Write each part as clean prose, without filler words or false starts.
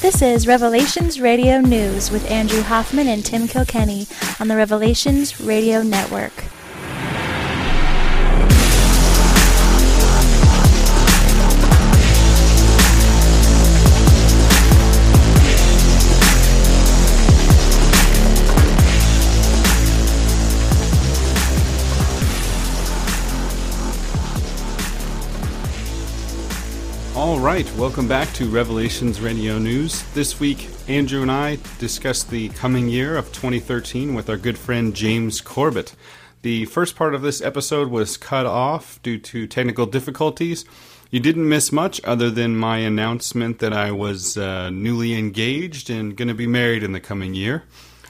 This is Revelations Radio News with Andrew Hoffman and Tim Kilkenny on the Revelations Radio Network. All right, welcome back to Revelations Radio News. This week, Andrew and I discussed the coming year of 2013 with our good friend James Corbett. The first part of this episode was cut off due to technical difficulties. You didn't miss much other than my announcement that I was newly engaged and going to be married in the coming year.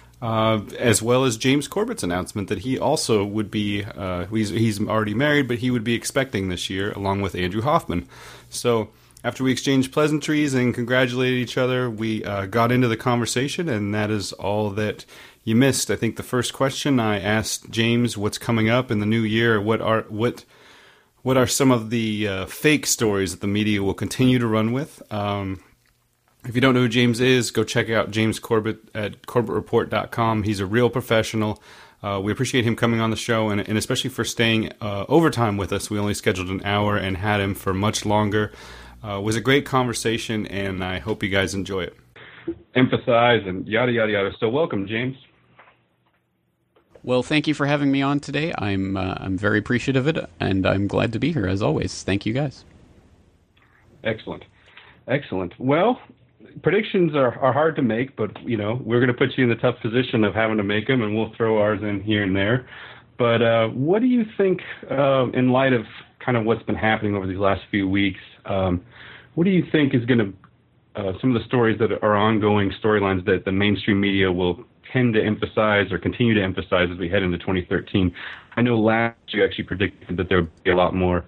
As well as James Corbett's announcement that he also would be, he's already married, but he would be expecting this year, along with Andrew Hoffman. So, after we exchanged pleasantries and congratulated each other, we got into the conversation, and that is all that you missed. I think the first question I asked James, what's coming up in the new year? What are some of the fake stories that the media will continue to run with? If you don't know who James is, go check out James Corbett at CorbettReport.com. He's a real professional. We appreciate him coming on the show, and especially for staying overtime with us. We only scheduled an hour and had him for much longer. It was a great conversation, and I hope you guys enjoy it. Emphasize and yada, yada, yada. So welcome, James. Well, thank you for having me on today. I'm very appreciative of it, and I'm glad to be here, as always. Thank you, guys. Excellent. Well, predictions are hard to make, but, you know, we're going to put you in the tough position of having to make them, and we'll throw ours in here and there. But what do you think, in light of kind of what's been happening over these last few weeks, what do you think is going to, some of the stories that are ongoing storylines that the mainstream media will tend to emphasize or continue to emphasize as we head into 2013? I know last year you actually predicted that there would be a lot more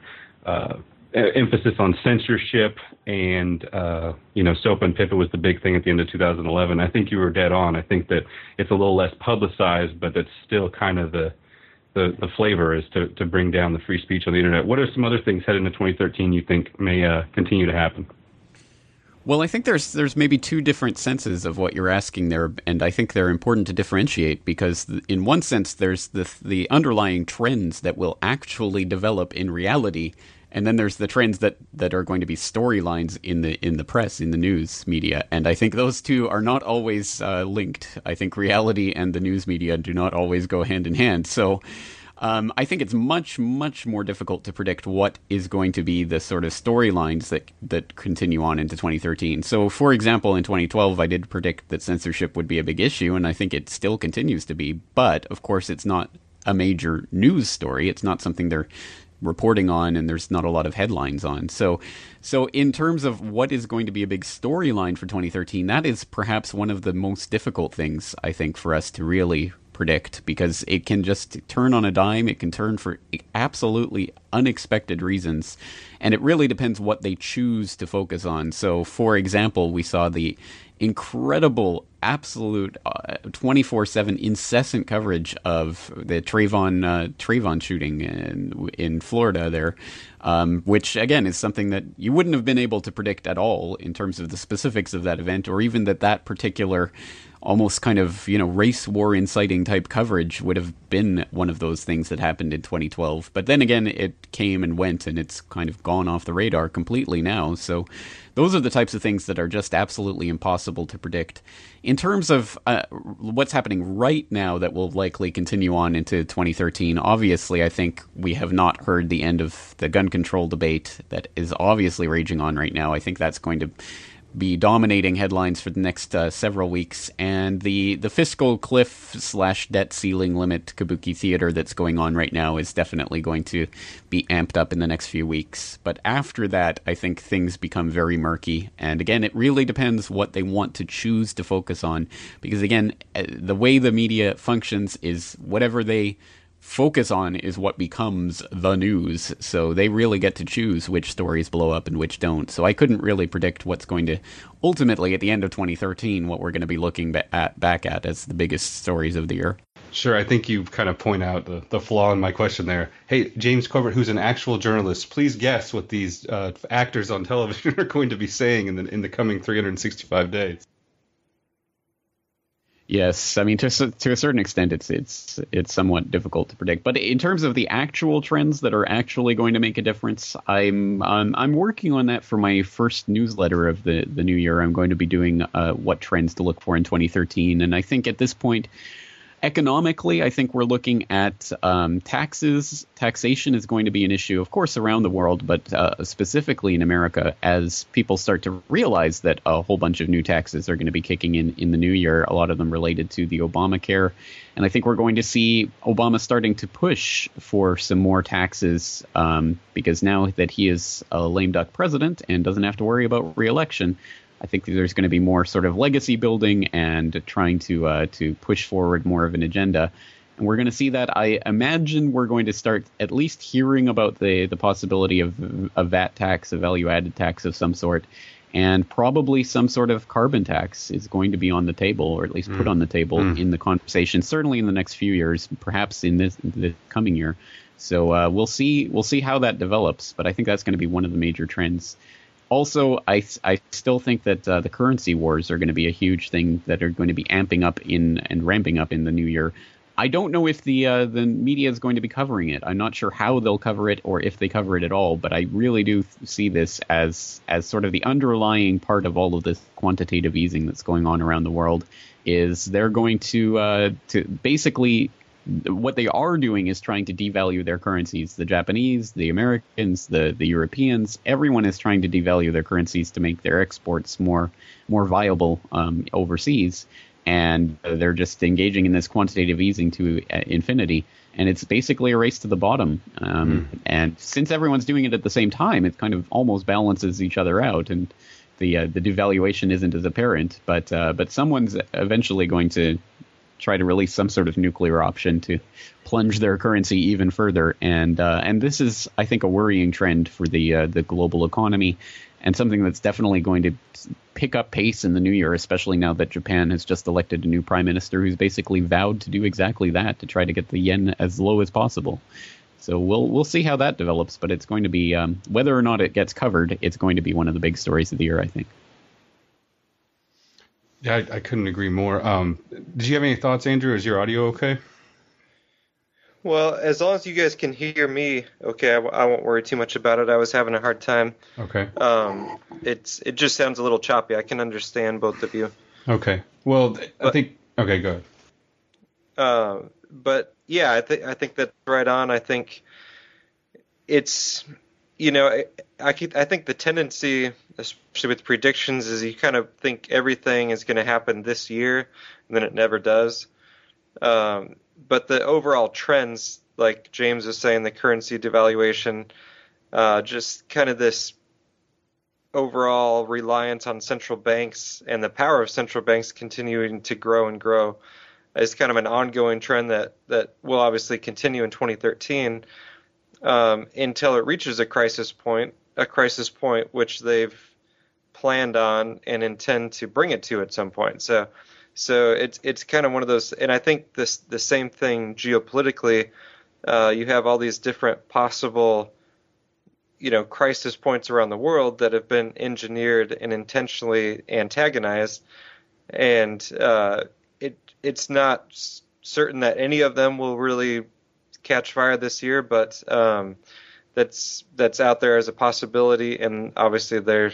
emphasis on censorship and, Soap and Pippa was the big thing at the end of 2011. I think you were dead on. I think that it's a little less publicized, but that's still kind of the flavor is to bring down the free speech on the internet. What are some other things heading into 2013 you think may continue to happen? Well, I think there's maybe two different senses of what you're asking there, and I think they're important to differentiate because in one sense there's the underlying trends that will actually develop in reality, and then there's the trends that are going to be storylines in the press, in the news media, and I think those two are not always linked. I think reality and the news media do not always go hand in hand. So I think it's much, much more difficult to predict what is going to be the sort of storylines that continue on into 2013. So, for example, in 2012, I did predict that censorship would be a big issue, and I think it still continues to be. But, of course, it's not a major news story. It's not something they're reporting on, and there's not a lot of headlines on. So in terms of what is going to be a big storyline for 2013, that is perhaps one of the most difficult things, I think, for us to really predict, because it can just turn on a dime. It can turn for absolutely unexpected reasons, and it really depends what they choose to focus on. So, for example, we saw the incredible, absolute 24/7 incessant coverage of the Trayvon shooting in Florida there, which again is something that you wouldn't have been able to predict at all in terms of the specifics of that event, or even that particular almost kind of, race war inciting type coverage would have been one of those things that happened in 2012. But then again, it came and went, and it's kind of gone off the radar completely now. So those are the types of things that are just absolutely impossible to predict. In terms of what's happening right now that will likely continue on into 2013, obviously I think we have not heard the end of the gun control debate that is obviously raging on right now. I think that's going to be dominating headlines for the next several weeks, and the fiscal cliff / debt ceiling limit kabuki theater that's going on right now is definitely going to be amped up in the next few weeks. But after that, I think things become very murky, and again, it really depends what they want to choose to focus on, because again, the way the media functions is whatever they focus on is what becomes the news. So they really get to choose which stories blow up and which don't. So I couldn't really predict what's going to ultimately, at the end of 2013, what we're going to be looking back at as the biggest stories of the year. Sure, I think you kind of point out the flaw in my question there. Hey, James Corbett, who's an actual journalist, please guess what these actors on television are going to be saying in the coming 365 days. Yes, I mean to a certain extent, it's somewhat difficult to predict. But in terms of the actual trends that are actually going to make a difference, I'm working on that for my first newsletter of the new year. I'm going to be doing what trends to look for in 2013, and I think at this point, economically, I think we're looking at taxes. Taxation is going to be an issue, of course, around the world, but specifically in America, as people start to realize that a whole bunch of new taxes are going to be kicking in the new year, a lot of them related to the Obamacare. And I think we're going to see Obama starting to push for some more taxes because now that he is a lame duck president and doesn't have to worry about re-election, I think there's going to be more sort of legacy building and trying to push forward more of an agenda. And we're going to see that. I imagine we're going to start at least hearing about the possibility of a VAT tax, a value-added tax of some sort, and probably some sort of carbon tax is going to be on the table, or at least put on the table in the conversation, certainly in the next few years, perhaps in the coming year. So we'll see how that develops. But I think that's going to be one of the major trends. Also, I still think that the currency wars are going to be a huge thing that are going to be amping up and ramping up in the new year. I don't know if the media is going to be covering it. I'm not sure how they'll cover it or if they cover it at all. But I really do see this as sort of the underlying part of all of this quantitative easing that's going on around the world. Is they're going to basically. What they are doing is trying to devalue their currencies. The Japanese, the Americans, the Europeans, everyone is trying to devalue their currencies to make their exports more viable overseas. And they're just engaging in this quantitative easing to infinity. And it's basically a race to the bottom. And since everyone's doing it at the same time, it kind of almost balances each other out. And the devaluation isn't as apparent. But someone's eventually going to try to release some sort of nuclear option to plunge their currency even further. And this is, I think, a worrying trend for the global economy and something that's definitely going to pick up pace in the new year, especially now that Japan has just elected a new prime minister who's basically vowed to do exactly that, to try to get the yen as low as possible. So we'll see how that develops, but it's going to be, whether or not it gets covered, it's going to be one of the big stories of the year, I think. Yeah, I couldn't agree more. Did you have any thoughts, Andrew? Is your audio okay? Well, as long as you guys can hear me, okay, I won't worry too much about it. I was having a hard time. Okay. It just sounds a little choppy. I can understand both of you. Okay. Well, I think. Okay, go ahead. But yeah, I think that's right on. I think it's, I think the tendency, especially with predictions, is you kind of think everything is going to happen this year, and then it never does. But the overall trends, like James was saying, the currency devaluation, just kind of this overall reliance on central banks and the power of central banks continuing to grow and grow is kind of an ongoing trend that will obviously continue in 2013 until it reaches a crisis point which they've planned on and intend to bring it to at some point. So it's kind of one of those, and I think the same thing geopolitically. You have all these different possible, crisis points around the world that have been engineered and intentionally antagonized, and it's not certain that any of them will really catch fire this year, but that's out there as a possibility, and obviously they're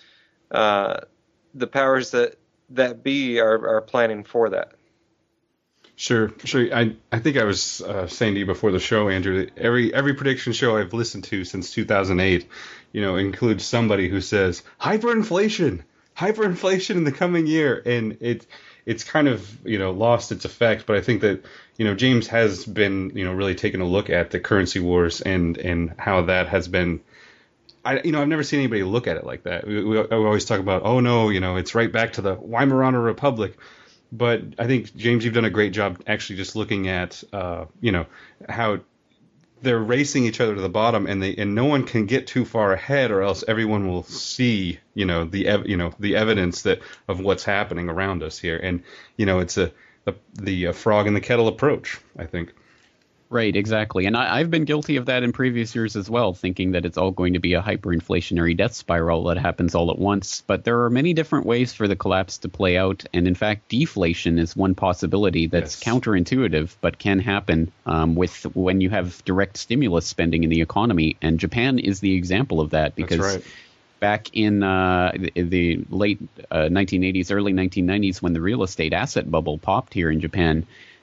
the powers that be are planning for that. Sure. I think I was saying to you before the show, Andrew, that every prediction show I've listened to since 2008, includes somebody who says hyperinflation in the coming year, and it's kind of lost its effect. But I think that James has been really taking a look at the currency wars and how that has been. I've never seen anybody look at it like that. We always talk about, oh no, it's right back to the Weimaraner Republic. But I think, James, you've done a great job actually just looking at, how they're racing each other to the bottom, and no one can get too far ahead, or else everyone will see, the evidence of what's happening around us here. And it's the frog in the kettle approach, I think. Right, exactly. And I've been guilty of that in previous years as well, thinking that it's all going to be a hyperinflationary death spiral that happens all at once. But there are many different ways for the collapse to play out. And in fact, deflation is one possibility that's counterintuitive, but can happen with when you have direct stimulus spending in the economy. And Japan is the example of that, because back in the late 1980s, early 1990s, when the real estate asset bubble popped here in Japan,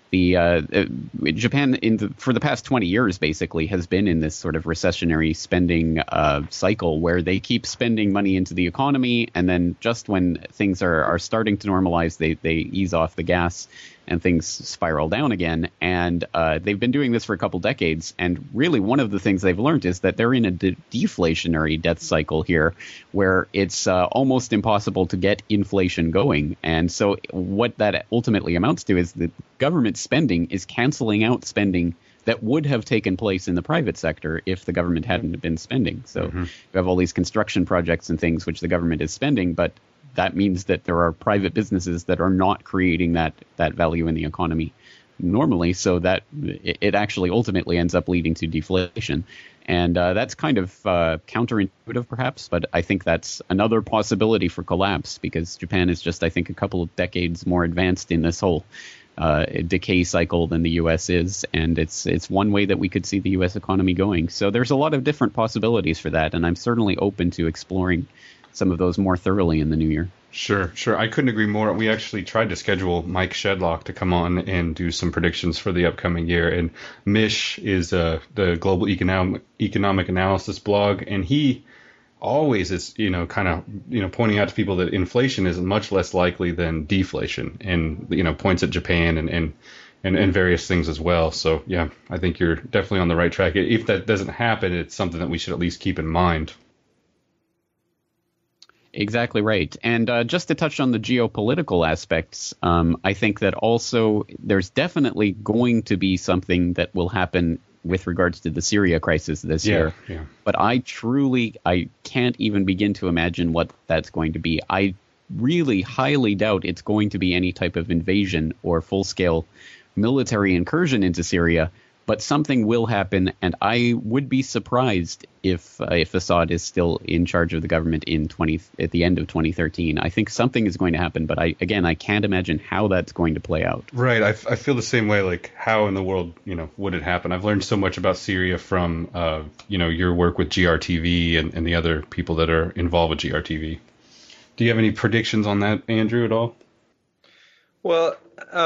Japan for the past 20 years basically has been in this sort of recessionary spending cycle where they keep spending money into the economy, and then just when things are starting to normalize, they ease off the gas and things spiral down again. And they've been doing this for a couple decades. And really one of the things they've learned is that they're in a deflationary death cycle here, where it's almost impossible to get inflation going. And so what that ultimately amounts to is that government spending is canceling out spending that would have taken place in the private sector if the government hadn't been spending. So you have all these construction projects and things which the government is spending, but that means that there are private businesses that are not creating that value in the economy normally, so that it actually ultimately ends up leading to deflation. And that's kind of counterintuitive, perhaps, but I think that's another possibility for collapse, because Japan is just, I think, a couple of decades more advanced in this whole decay cycle than the U.S. is, and it's one way that we could see the U.S. economy going. So there's a lot of different possibilities for that, and I'm certainly open to exploring some of those more thoroughly in the new year. Sure. I couldn't agree more. We actually tried to schedule Mike Shedlock to come on and do some predictions for the upcoming year. And Mish is the Global Economic Analysis blog, and he always is, kind of, pointing out to people that inflation is much less likely than deflation, and, points at Japan and various things as well. So, yeah, I think you're definitely on the right track. If that doesn't happen, it's something that we should at least keep in mind. Exactly right. And just to touch on the geopolitical aspects, I think that also there's definitely going to be something that will happen with regards to the Syria crisis this year. Yeah. But I can't even begin to imagine what that's going to be. I really highly doubt it's going to be any type of invasion or full-scale military incursion into Syria. But something will happen, and I would be surprised if Assad is still in charge of the government at the end of 2013. I think something is going to happen, but I can't imagine how that's going to play out. Right. I feel the same way. Like, how in the world, would it happen? I've learned so much about Syria from, your work with GRTV and the other people that are involved with GRTV. Do you have any predictions on that, Andrew, at all? Well,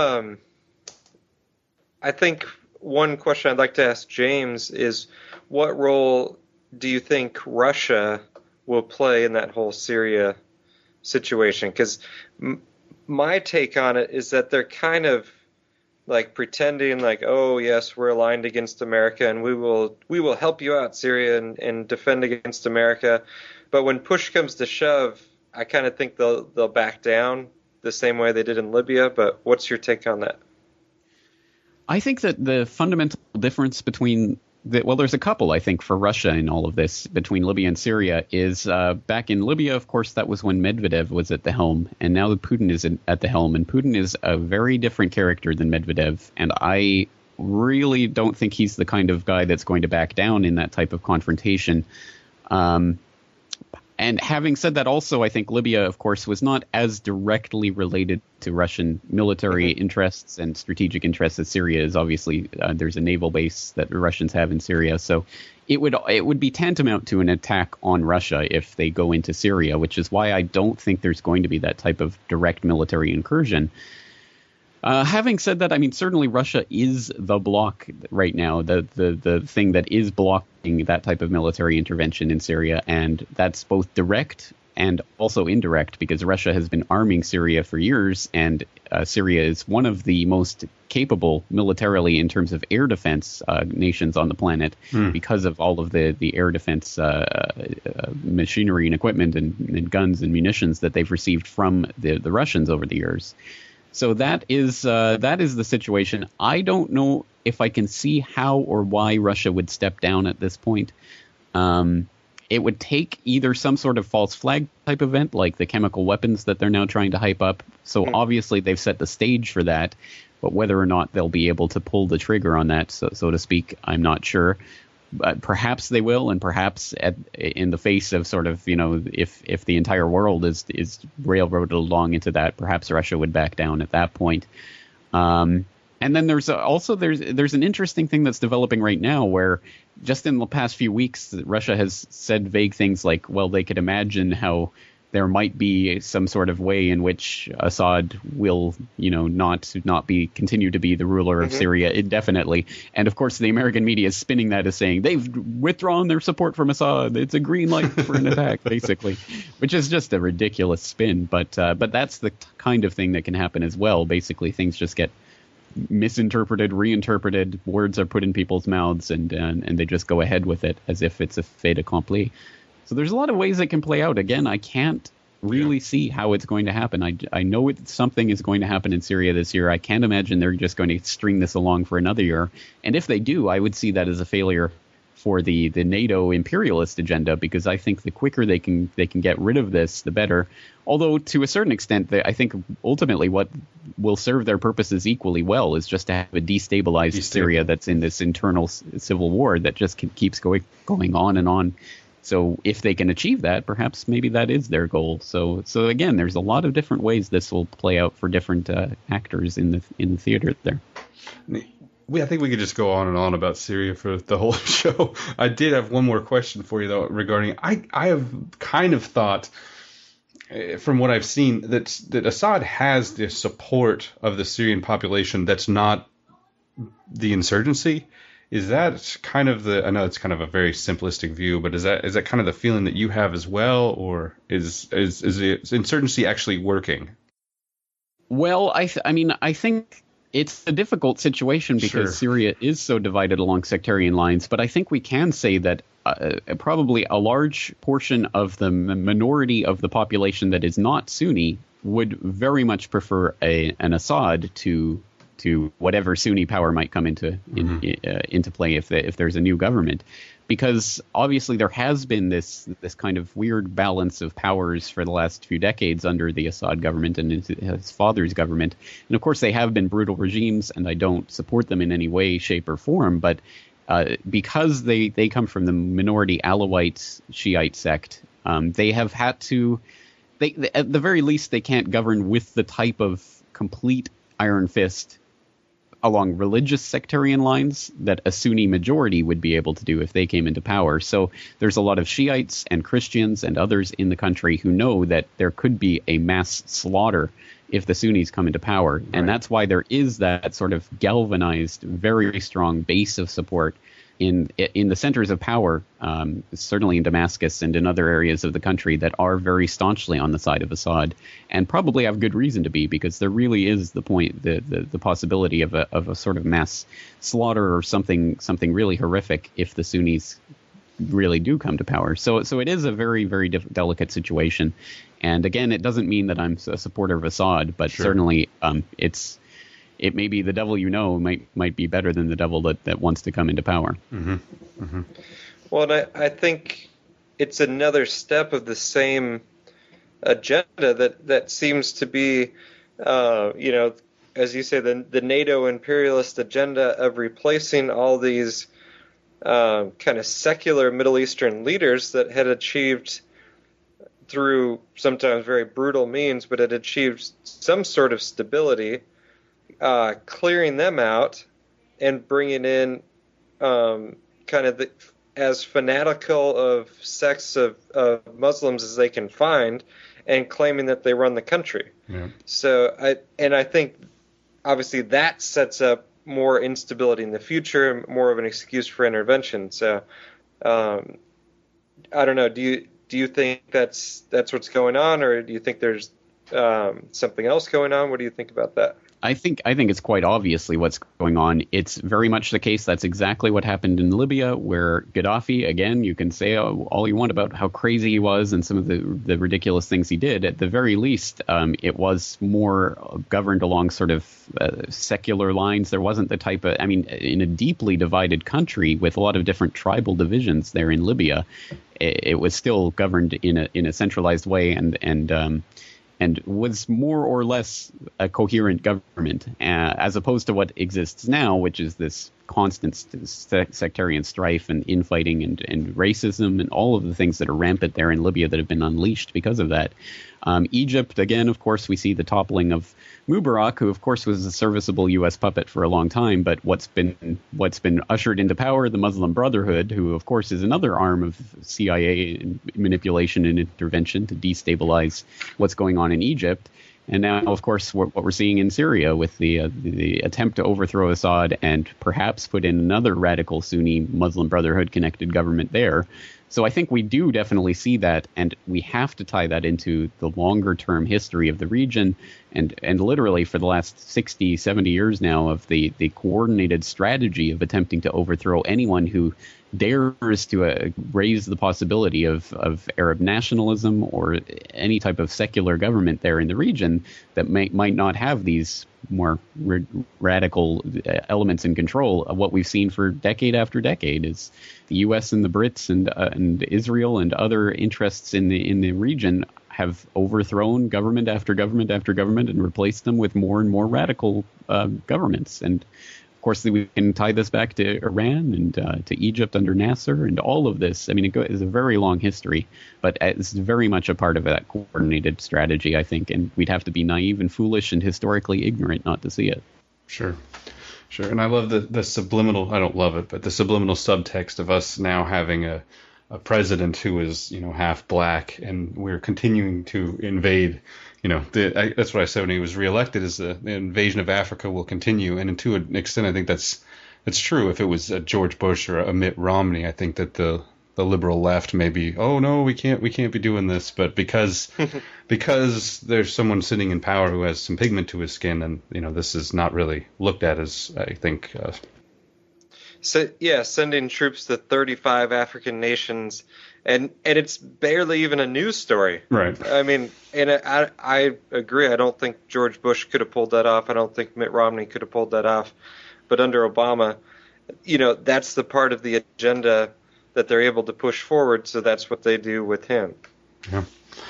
I think one question I'd like to ask James is, what role do you think Russia will play in that whole Syria situation? Because my take on it is that they're kind of like pretending like, oh yes, we're aligned against America and we will help you out, Syria, and defend against America. But when push comes to shove, I kind of think they'll back down the same way they did in Libya. But what's your take on that? I think that the fundamental difference there's a couple, I think, for Russia in all of this between Libya and Syria is back in Libya, of course, that was when Medvedev was at the helm, and now Putin is at the helm, and Putin is a very different character than Medvedev, and I really don't think he's the kind of guy that's going to back down in that type of confrontation. And having said that, also, I think Libya, of course, was not as directly related to Russian military interests and strategic interests as Syria is. Obviously, there's a naval base that the Russians have in Syria. So it would be tantamount to an attack on Russia if they go into Syria, which is why I don't think there's going to be that type of direct military incursion. Having said that, I mean, certainly Russia is the bloc right now, the thing that is blocking that type of military intervention in Syria. And that's both direct and also indirect, because Russia has been arming Syria for years. And Syria is one of the most capable militarily in terms of air defense nations on the planet because of all of the air defense machinery and equipment and guns and munitions that they've received from the Russians over the years. So that is the situation. I don't know if I can see how or why Russia would step down at this point. it would take either some sort of false flag type event, like the chemical weapons that they're now trying to hype up. So obviously they've set the stage for that, but whether or not they'll be able to pull the trigger on that, so to speak, I'm not sure. But perhaps they will, and perhaps in the face of sort of, if the entire world is railroaded along into that, perhaps Russia would back down at that point. And then there's an interesting thing that's developing right now where just in the past few weeks, Russia has said vague things like, well, they could imagine how there might be some sort of way in which Assad will, not continue to be the ruler of Syria indefinitely. And of course, the American media is spinning that as saying they've withdrawn their support from Assad. It's a green light for an attack, basically, which is just a ridiculous spin. But that's the kind of thing that can happen as well. Basically, things just get misinterpreted, reinterpreted, words are put in people's mouths, and they just go ahead with it as if it's a fait accompli. So there's a lot of ways it can play out. Again, I can't really see how it's going to happen. I know something is going to happen in Syria this year. I can't imagine they're just going to string this along for another year. And if they do, I would see that as a failure for the NATO imperialist agenda, because I think the quicker they can get rid of this, the better. Although to a certain extent, I think ultimately what will serve their purposes equally well is just to have a destabilized Syria that's in this internal civil war that just keeps going on and on. So if they can achieve that, perhaps maybe that is their goal. So again, there's a lot of different ways this will play out for different actors in the theater there. I think we could just go on and on about Syria for the whole show. I did have one more question for you, though, regarding I have kind of thought, from what I've seen, that Assad has the support of the Syrian population that's not the insurgency. Is that kind of I know it's kind of a very simplistic view, but is that kind of the feeling that you have as well, or is the insurgency actually working? Well, I think it's a difficult situation because Syria is so divided along sectarian lines, but I think we can say that probably a large portion of the minority of the population that is not Sunni would very much prefer an Assad to whatever Sunni power might come into play if there's a new government. Because obviously there has been this kind of weird balance of powers for the last few decades under the Assad government and his father's government. And of course they have been brutal regimes, and I don't support them in any way, shape, or form. But because they come from the minority Alawite Shiite sect, they have had to, at the very least, they can't govern with the type of complete iron fist along religious sectarian lines that a Sunni majority would be able to do if they came into power. So there's a lot of Shiites and Christians and others in the country who know that there could be a mass slaughter if the Sunnis come into power. Right. And that's why there is that sort of galvanized, very strong base of support in the centers of power, certainly in Damascus and in other areas of the country that are very staunchly on the side of Assad, and probably have good reason to be, because there really is the possibility of a sort of mass slaughter or something really horrific if the Sunnis really do come to power. So it is a very, very delicate situation. And again, it doesn't mean that I'm a supporter of Assad, but certainly it may be the devil might be better than the devil that wants to come into power. Mm-hmm. Mm-hmm. Well, and I think it's another step of the same agenda that seems to be, as you say, the NATO imperialist agenda of replacing all these kind of secular Middle Eastern leaders that had achieved, through sometimes very brutal means, but had achieved some sort of stability, clearing them out and bringing in kind of as fanatical of sects of Muslims as they can find, and claiming that they run the country. Yeah. So I think obviously that sets up more instability in the future, more of an excuse for intervention. So I don't know. Do you think that's what's going on, or do you think there's something else going on? What do you think about that? I think it's quite obviously what's going on. It's very much the case. That's exactly what happened in Libya, where Gaddafi, again, you can say all you want about how crazy he was and some of the ridiculous things he did. At the very least, it was more governed along sort of secular lines. There wasn't the type of, in a deeply divided country with a lot of different tribal divisions there in Libya, it was still governed in a centralized way and was more or less a coherent government, as opposed to what exists now, which is this constant sectarian strife and infighting and racism and all of the things that are rampant there in Libya that have been unleashed because of that. Egypt, again, of course, we see the toppling of Mubarak, who, of course, was a serviceable U.S. puppet for a long time. But what's been ushered into power, the Muslim Brotherhood, who, of course, is another arm of CIA manipulation and intervention to destabilize what's going on in Egypt. And now, of course, what we're seeing in Syria with the attempt to overthrow Assad and perhaps put in another radical Sunni Muslim Brotherhood-connected government there. So I think we do definitely see that, and we have to tie that into the longer-term history of the region and literally for the last 60, 70 years now of the coordinated strategy of attempting to overthrow anyone who dares to raise the possibility of Arab nationalism or any type of secular government there in the region that might not have these more radical elements in control. What we've seen for decade after decade is the U.S. and the Brits and Israel and other interests in the region have overthrown government after government after government and replaced them with more and more radical governments. And of course, we can tie this back to Iran and to Egypt under Nasser and all of this. I mean, it is a very long history, but it's very much a part of that coordinated strategy, I think. And we'd have to be naive and foolish and historically ignorant not to see it. Sure. And I love the subliminal, I don't love it, but the subliminal subtext of us now having a president who is, half black, and we're continuing to invade. That's what I said when he was reelected, is the invasion of Africa will continue. And to an extent, I think that's true. If it was George Bush or a Mitt Romney, I think that the liberal left may be, oh no, we can't be doing this. But because there's someone sitting in power who has some pigment to his skin, and this is not really looked at as, I think. Sending troops to 35 African nations. And it's barely even a news story. Right. I mean, and I agree. I don't think George Bush could have pulled that off. I don't think Mitt Romney could have pulled that off. But under Obama, that's the part of the agenda that they're able to push forward. So that's what they do with him. Yeah.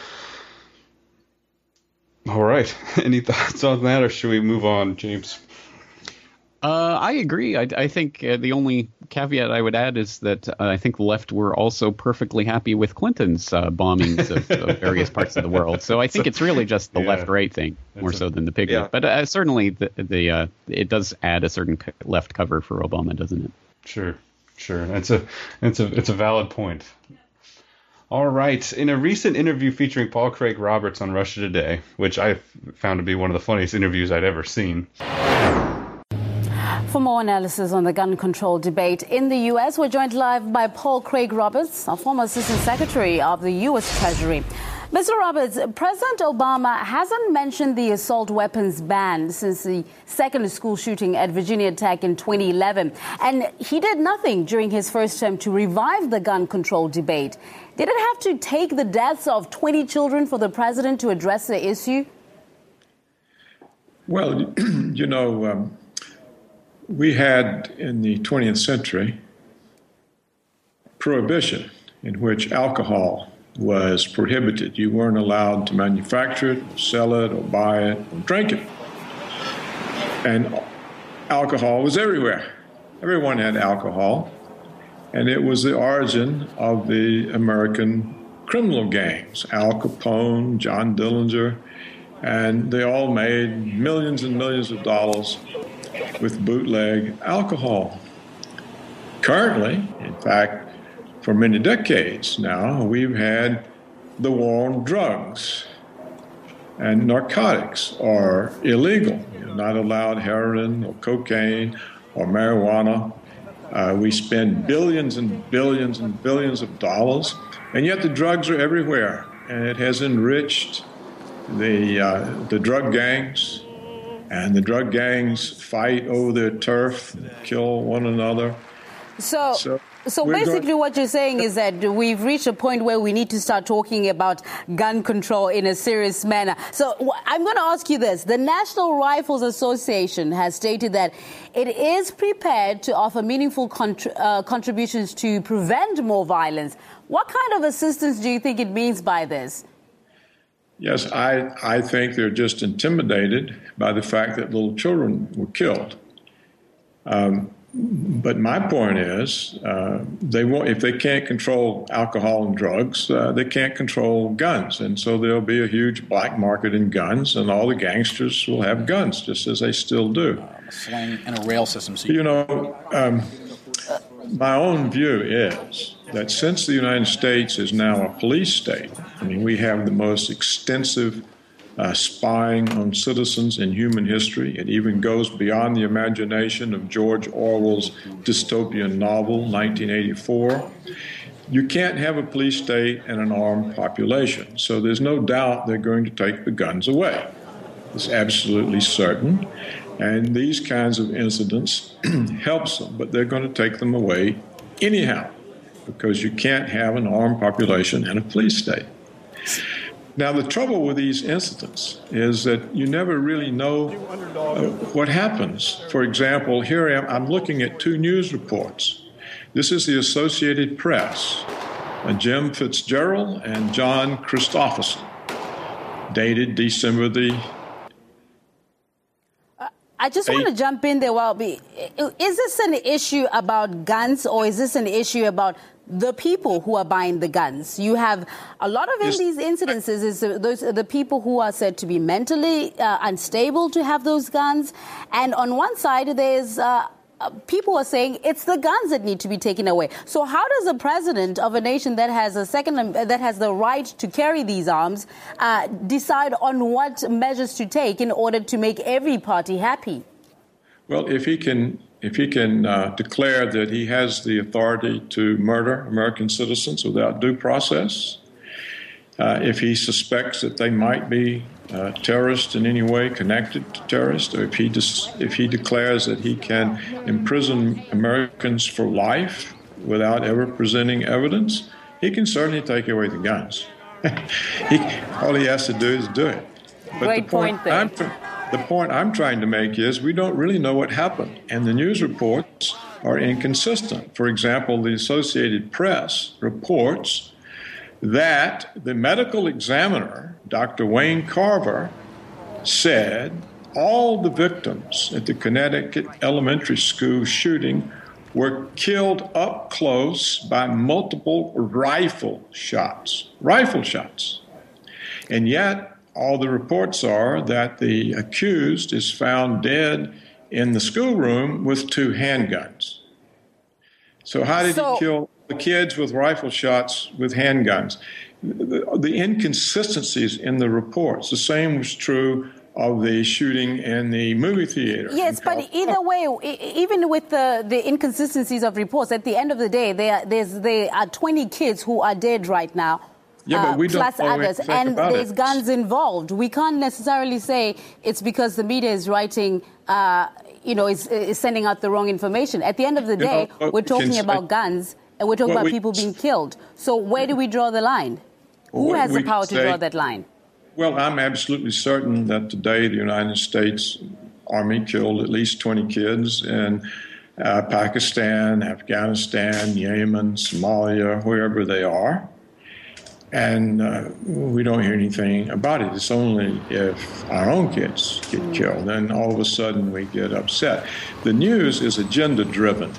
All right. Any thoughts on that, or should we move on, James? I agree. I think the only caveat I would add is that I think the left were also perfectly happy with Clinton's bombings of various parts of the world. So I think it's really just the left-right thing more so than the pigment. Yeah. But certainly it does add a certain left cover for Obama, doesn't it? Sure. It's a valid point. All right. In a recent interview featuring Paul Craig Roberts on Russia Today, which I found to be one of the funniest interviews I'd ever seen. For more analysis on the gun control debate in the U.S., we're joined live by Paul Craig Roberts, a former Assistant Secretary of the U.S. Treasury. Mr. Roberts, President Obama hasn't mentioned the assault weapons ban since the second school shooting at Virginia Tech in 2011. And he did nothing during his first term to revive the gun control debate. Did it have to take the deaths of 20 children for the president to address the issue? Well, we had in the 20th century prohibition in which alcohol was prohibited. You weren't allowed to manufacture it, or sell it, or buy it, or drink it. And alcohol was everywhere. Everyone had alcohol. And it was the origin of the American criminal gangs, Al Capone, John Dillinger, and they all made millions and millions of dollars with bootleg alcohol. Currently, in fact, for many decades now, we've had the war on drugs, and narcotics are illegal. You're not allowed heroin or cocaine or marijuana. We spend billions and billions and billions of dollars, and yet the drugs are everywhere, and it has enriched the drug gangs. And the drug gangs fight over their turf, kill one another. So So basically what you're saying is that we've reached a point where we need to start talking about gun control in a serious manner. So I'm going to ask you this. The National Rifles Association has stated that it is prepared to offer meaningful contributions to prevent more violence. What kind of assistance do you think it means by this? Yes, I think they're just intimidated by the fact that little children were killed. But my point is, if they can't control alcohol and drugs, they can't control guns. And so there'll be a huge black market in guns, and all the gangsters will have guns, just as they still do. A sling and a rail system. My own view is that since the United States is now a police state, I mean, we have the most extensive spying on citizens in human history. It even goes beyond the imagination of George Orwell's dystopian novel, 1984. You can't have a police state and an armed population, so there's no doubt they're going to take the guns away. It's absolutely certain. And these kinds of incidents helps them, but they're going to take them away anyhow, because you can't have an armed population and a police state. Now, the trouble with these incidents is that you never really know what happens. For example, here I'm looking at two news reports. This is the Associated Press, Jim Fitzgerald and John Christopherson, dated December the... I just want to jump in there, Welby. Is this an issue about guns, or is this an issue about the people who are buying the guns? You have a lot of these incidences is the people who are said to be mentally unstable to have those guns. And on one side, there's people are saying it's the guns that need to be taken away. So how does a president of a nation that has that has the right to carry these arms decide on what measures to take in order to make every party happy? Well, if he can declare that he has the authority to murder American citizens without due process, if he suspects that they might be terrorists in any way connected to terrorists, or if he declares that he can imprison Americans for life without ever presenting evidence, he can certainly take away the guns. All he has to do is do it. But Great point there. The point I'm trying to make is we don't really know what happened, and the news reports are inconsistent. For example, the Associated Press reports that the medical examiner, Dr. Wayne Carver, said all the victims at the Connecticut elementary school shooting were killed up close by multiple rifle shots. And yet, all the reports are that the accused is found dead in the schoolroom with 2 handguns. So how did he kill the kids with rifle shots with handguns? The inconsistencies in the reports. The same was true of the shooting in the movie theater. Yes, but either way, even with the inconsistencies of reports, at the end of the day, there are 20 kids who are dead right now. Yeah, but we don't plus others, and there's guns involved. We can't necessarily say it's because the media is writing, is sending out the wrong information. At the end of the day, we're talking about guns, and we're talking about people being killed. So where do we draw the line? Who has the power to draw that line? Well, I'm absolutely certain that today the United States Army killed at least 20 kids in Pakistan, Afghanistan, Yemen, Somalia, wherever they are. And we don't hear anything about it. It's only if our own kids get killed, then all of a sudden we get upset. The news is agenda-driven.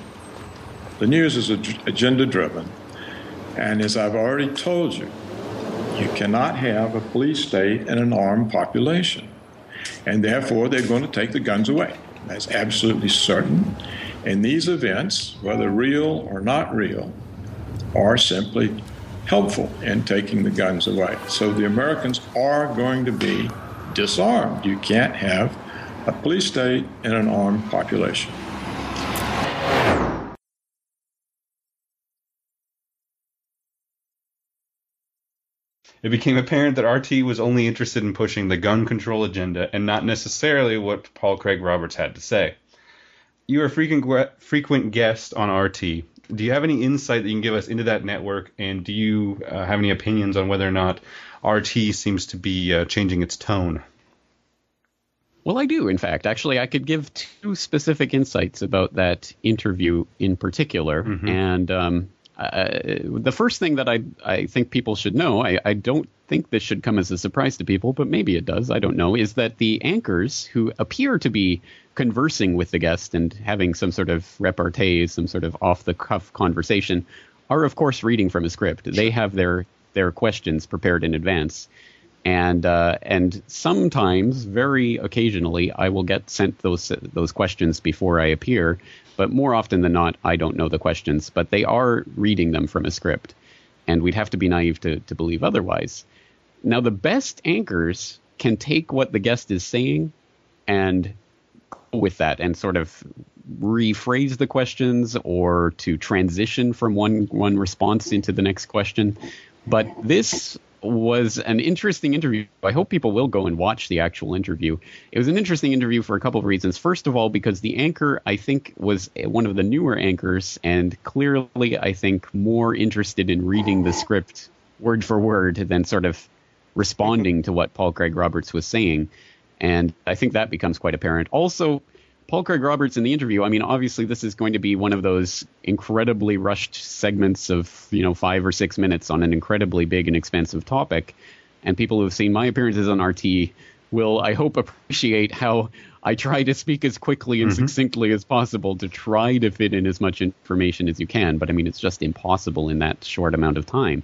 And as I've already told you, you cannot have a police state and an armed population. And therefore, they're going to take the guns away. That's absolutely certain. And these events, whether real or not real, are simply helpful in taking the guns away. So the Americans are going to be disarmed. You can't have a police state and an armed population. It became apparent that RT was only interested in pushing the gun control agenda and not necessarily what Paul Craig Roberts had to say. You are a frequent guest on RT, Do you have any insight that you can give us into that network, and do you have any opinions on whether or not RT seems to be changing its tone? Well, I do, in fact. Actually, I could give two specific insights about that interview in particular. Mm-hmm. And the first thing that I think people should know, I don't think this should come as a surprise to people, but maybe it does, I don't know, is that the anchors who appear to be conversing with the guest and having some sort of repartee, some sort of off-the-cuff conversation, are, of course, reading from a script. They have their questions prepared in advance. And sometimes, very occasionally, I will get sent those questions before I appear. But more often than not, I don't know the questions. But they are reading them from a script. And we'd have to be naive to believe otherwise. Now, the best anchors can take what the guest is saying and go with that and sort of rephrase the questions or to transition from one response into the next question. But this was an interesting interview. I hope people will go and watch the actual interview. It was an interesting interview for a couple of reasons. First of all, because the anchor, I think, was one of the newer anchors and clearly, I think, more interested in reading the script word for word than sort of responding to what Paul Craig Roberts was saying. And I think that becomes quite apparent. Also, Paul Craig Roberts in the interview, I mean, obviously this is going to be one of those incredibly rushed segments of, 5 or 6 minutes on an incredibly big and expensive topic. And people who have seen my appearances on RT will, I hope, appreciate how I try to speak as quickly and succinctly as possible to try to fit in as much information as you can. But I mean, it's just impossible in that short amount of time.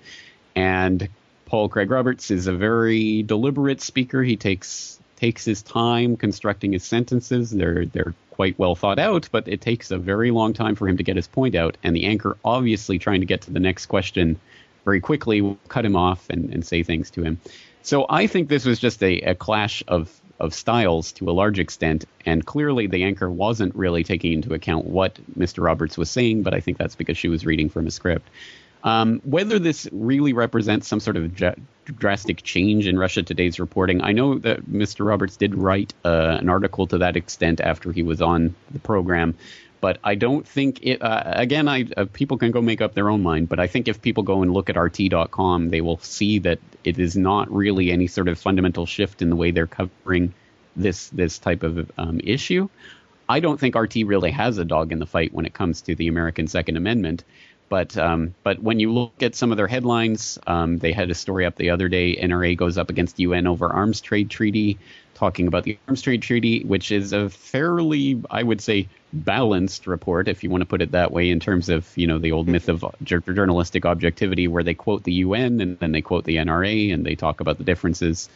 And Paul Craig Roberts is a very deliberate speaker. He takes his time constructing his sentences. They're quite well thought out, but it takes a very long time for him to get his point out. And the anchor, obviously trying to get to the next question very quickly, will cut him off and say things to him. So I think this was just a clash of styles to a large extent. And clearly the anchor wasn't really taking into account what Mr. Roberts was saying, but I think that's because she was reading from a script. Whether this really represents some sort of drastic change in Russia Today's reporting, I know that Mr. Roberts did write an article to that extent after he was on the program, but I don't think it, again, people can go make up their own mind, but I think if people go and look at RT.com, they will see that it is not really any sort of fundamental shift in the way they're covering this type of issue. I don't think RT really has a dog in the fight when it comes to the American Second Amendment. But when you look at some of their headlines, they had a story up the other day, NRA goes up against UN over arms trade treaty, talking about the arms trade treaty, which is a fairly, I would say, balanced report, if you want to put it that way, in terms of, the old myth of journalistic objectivity, where they quote the UN and then they quote the NRA and they talk about the differences.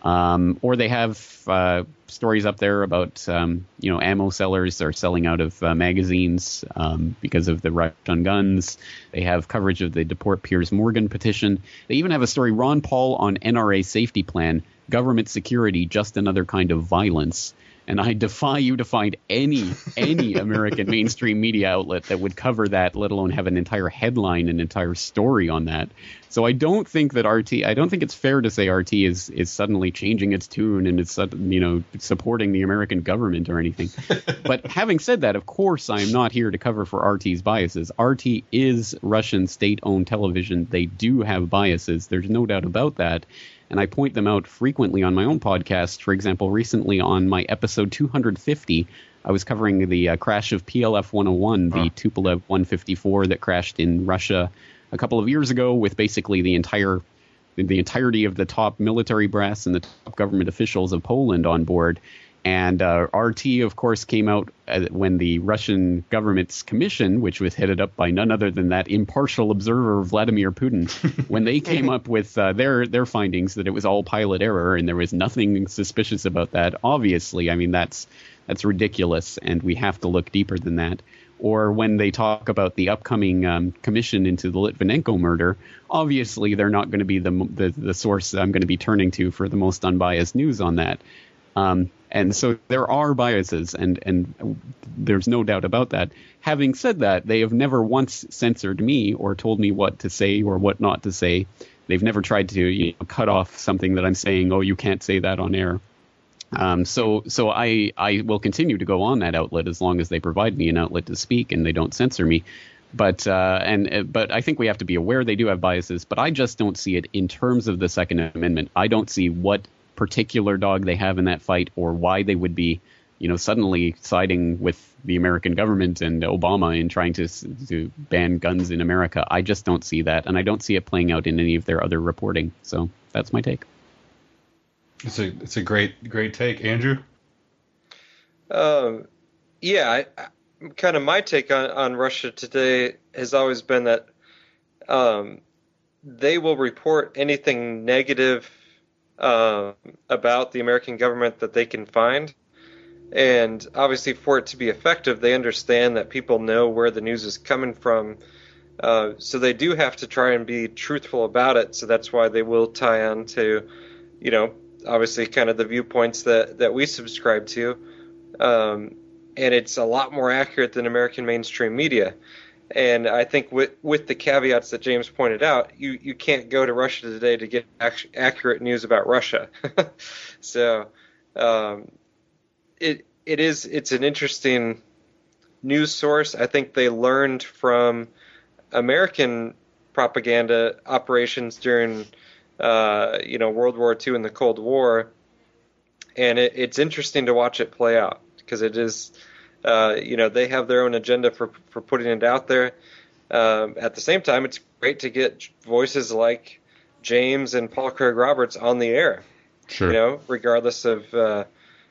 Or they have stories up there about, ammo sellers are selling out of magazines because of the rush on guns. They have coverage of the Deport Piers Morgan petition. They even have a story, Ron Paul on NRA safety plan, government security, just another kind of violence. And I defy you to find any American mainstream media outlet that would cover that, let alone have an entire headline, an entire story on that. So I don't think that I don't think it's fair to say RT is suddenly changing its tune and it's, supporting the American government or anything. But having said that, of course, I am not here to cover for RT's biases. RT is Russian state-owned television. They do have biases. There's no doubt about that. And I point them out frequently on my own podcast. For example, recently on my episode 250, I was covering the crash of PLF 101, the Tupolev 154 that crashed in Russia a couple of years ago, with basically the entirety of the top military brass and the top government officials of Poland on board. And RT, of course, came out when the Russian government's commission, which was headed up by none other than that impartial observer, Vladimir Putin, when they came up with their findings that it was all pilot error and there was nothing suspicious about that. Obviously, I mean, that's ridiculous, and we have to look deeper than that. Or when they talk about the upcoming commission into the Litvinenko murder, obviously they're not going to be the source I'm going to be turning to for the most unbiased news on that. And so there are biases, and there's no doubt about that. Having said that, they have never once censored me or told me what to say or what not to say. They've never tried to cut off something that I'm saying, oh, you can't say that on air. So I will continue to go on that outlet as long as they provide me an outlet to speak and they don't censor me. But I think we have to be aware they do have biases, but I just don't see it in terms of the Second Amendment. I don't see what particular dog they have in that fight or why they would be, suddenly siding with the American government and Obama in trying to ban guns in America. I just don't see that, and I don't see it playing out in any of their other reporting. So that's my take. It's a great take, Andrew. Yeah, kind of my take on Russia Today has always been that they will report anything negative about the American government that they can find. And obviously for it to be effective, they understand that people know where the news is coming from. So they do have to try and be truthful about it. So that's why they will tie on to, obviously kind of the viewpoints that we subscribe to. And it's a lot more accurate than American mainstream media. And I think with the caveats that James pointed out, you can't go to Russia Today to get accurate news about Russia. So it's an interesting news source. I think they learned from American propaganda operations during World War II and the Cold War, and it's interesting to watch it play out because it is. They have their own agenda for putting it out there. At the same time, it's great to get voices like James and Paul Craig Roberts on the air. Sure. Regardless of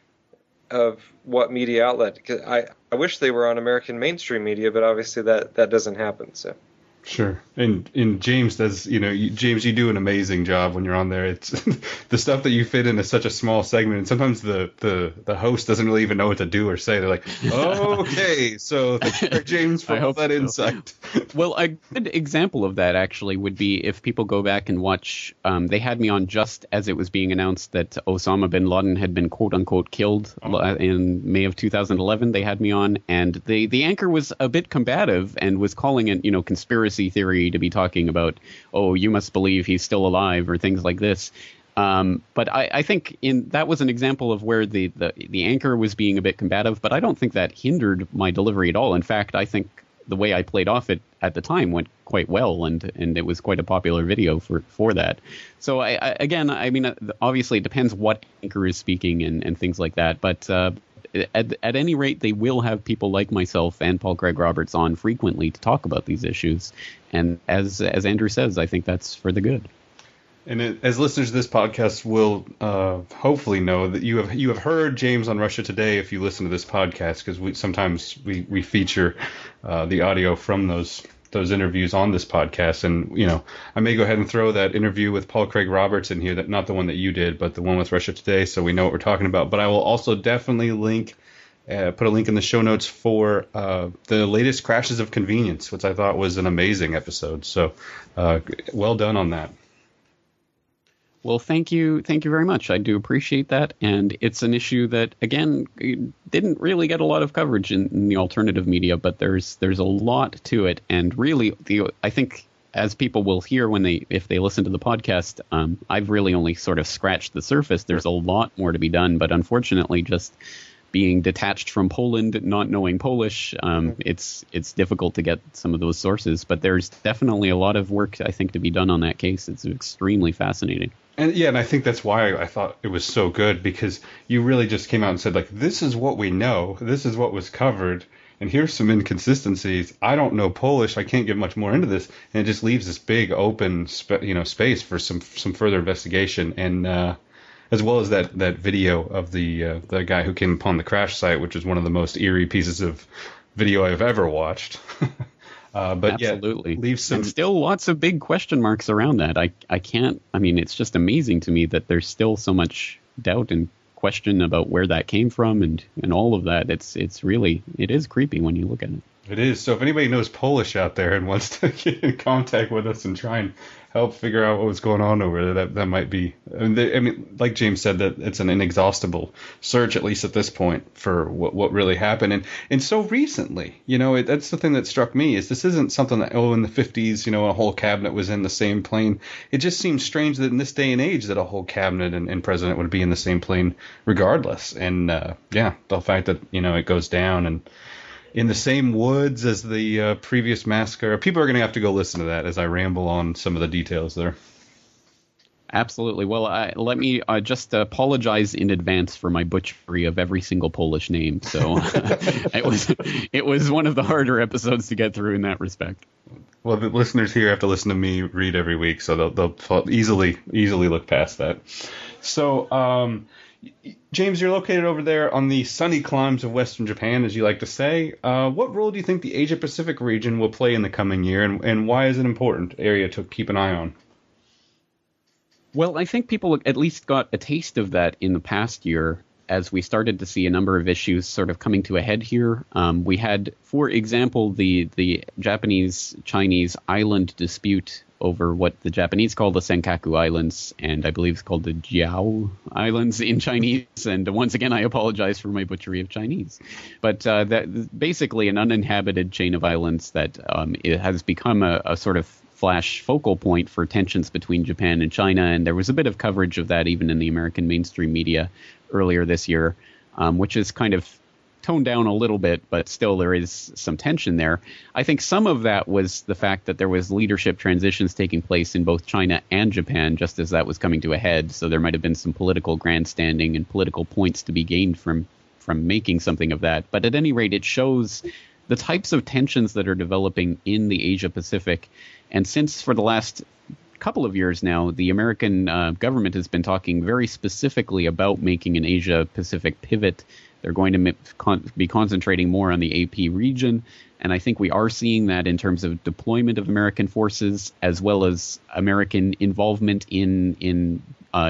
what media outlet. 'Cause I wish they were on American mainstream media, but obviously that doesn't happen. So. Sure. And James does, James, you do an amazing job when you're on there. It's the stuff that you fit into such a small segment. And sometimes the host doesn't really even know what to do or say. They're like, okay, so James for all that insight. Well, a good example of that actually would be if people go back and watch, they had me on just as it was being announced that Osama bin Laden had been quote unquote killed in May of 2011. They had me on, and the anchor was a bit combative and was calling it, conspiracy theory to be talking about, you must believe he's still alive or things like this. But I think that was an example of where the anchor was being a bit combative, but I don't think that hindered my delivery at all. In fact, I think the way I played off it at the time went quite well, and it was quite a popular video for that. So I mean, obviously it depends what anchor is speaking and things like that, but at any rate, they will have people like myself and Paul Craig Roberts on frequently to talk about these issues. And as Andrew says, I think that's for the good. And as listeners to this podcast will hopefully know that you have heard James on Russia Today if you listen to this podcast, because sometimes we feature the audio from those interviews on this podcast. And, I may go ahead and throw that interview with Paul Craig Roberts in here, that not the one that you did, but the one with Russia Today, so we know what we're talking about. But I will also definitely put a link in the show notes for the latest Crashes of Convenience, which I thought was an amazing episode. So well done on that. Well, thank you very much. I do appreciate that, and it's an issue that, again, didn't really get a lot of coverage in the alternative media, but there's a lot to it, and really, I think as people will hear if they listen to the podcast, I've really only sort of scratched the surface. There's a lot more to be done, but unfortunately, just being detached from Poland, not knowing Polish, it's difficult to get some of those sources, but there's definitely a lot of work, I think, to be done on that case. It's extremely fascinating. And I think that's why I thought it was so good, because you really just came out and said, like, this is what we know, this is what was covered, and here's some inconsistencies. I don't know Polish, I can't get much more into this, and it just leaves this big open space for some further investigation, and as well as that video of the guy who came upon the crash site, which is one of the most eerie pieces of video I've ever watched. But absolutely. Yeah, leave some. And still lots of big question marks around that. It's just amazing to me that there's still so much doubt and question about where that came from and all of that. It is creepy when you look at it. It is. So if anybody knows Polish out there and wants to get in contact with us and try and help figure out what was going on over there, that might be. Like James said, that it's an inexhaustible search, at least at this point, for what really happened. And so recently, that's the thing that struck me, is this isn't something that, in the 50s, a whole cabinet was in the same plane. It just seems strange that in this day and age that a whole cabinet and president would be in the same plane regardless. And the fact that, it goes down and in the same woods as the previous massacre? People are going to have to go listen to that as I ramble on some of the details there. Absolutely. Well, let me just apologize in advance for my butchery of every single Polish name. So it was one of the harder episodes to get through in that respect. Well, the listeners here have to listen to me read every week, so they'll easily look past that. So, James, you're located over there on the sunny climes of Western Japan, as you like to say. What role do you think the Asia-Pacific region will play in the coming year, and why is it an important area to keep an eye on? Well, I think people at least got a taste of that in the past year as we started to see a number of issues sort of coming to a head here. We had, for example, the Japanese-Chinese island dispute over what the Japanese call the Senkaku Islands, and I believe it's called the Jiao Islands in Chinese. And once again, I apologize for my butchery of Chinese. But that basically an uninhabited chain of islands that it has become a sort of flash focal point for tensions between Japan and China, and there was a bit of coverage of that even in the American mainstream media earlier this year, which is kind of toned down a little bit, but still there is some tension there. I think some of that was the fact that there was leadership transitions taking place in both China and Japan just as that was coming to a head, so there might have been some political grandstanding and political points to be gained from making something of that. But at any rate, it shows the types of tensions that are developing in the Asia-Pacific. And since for the last couple of years now, the American government has been talking very specifically about making an Asia-Pacific pivot. They're going to be concentrating more on the AP region. And I think we are seeing that in terms of deployment of American forces, as well as American involvement in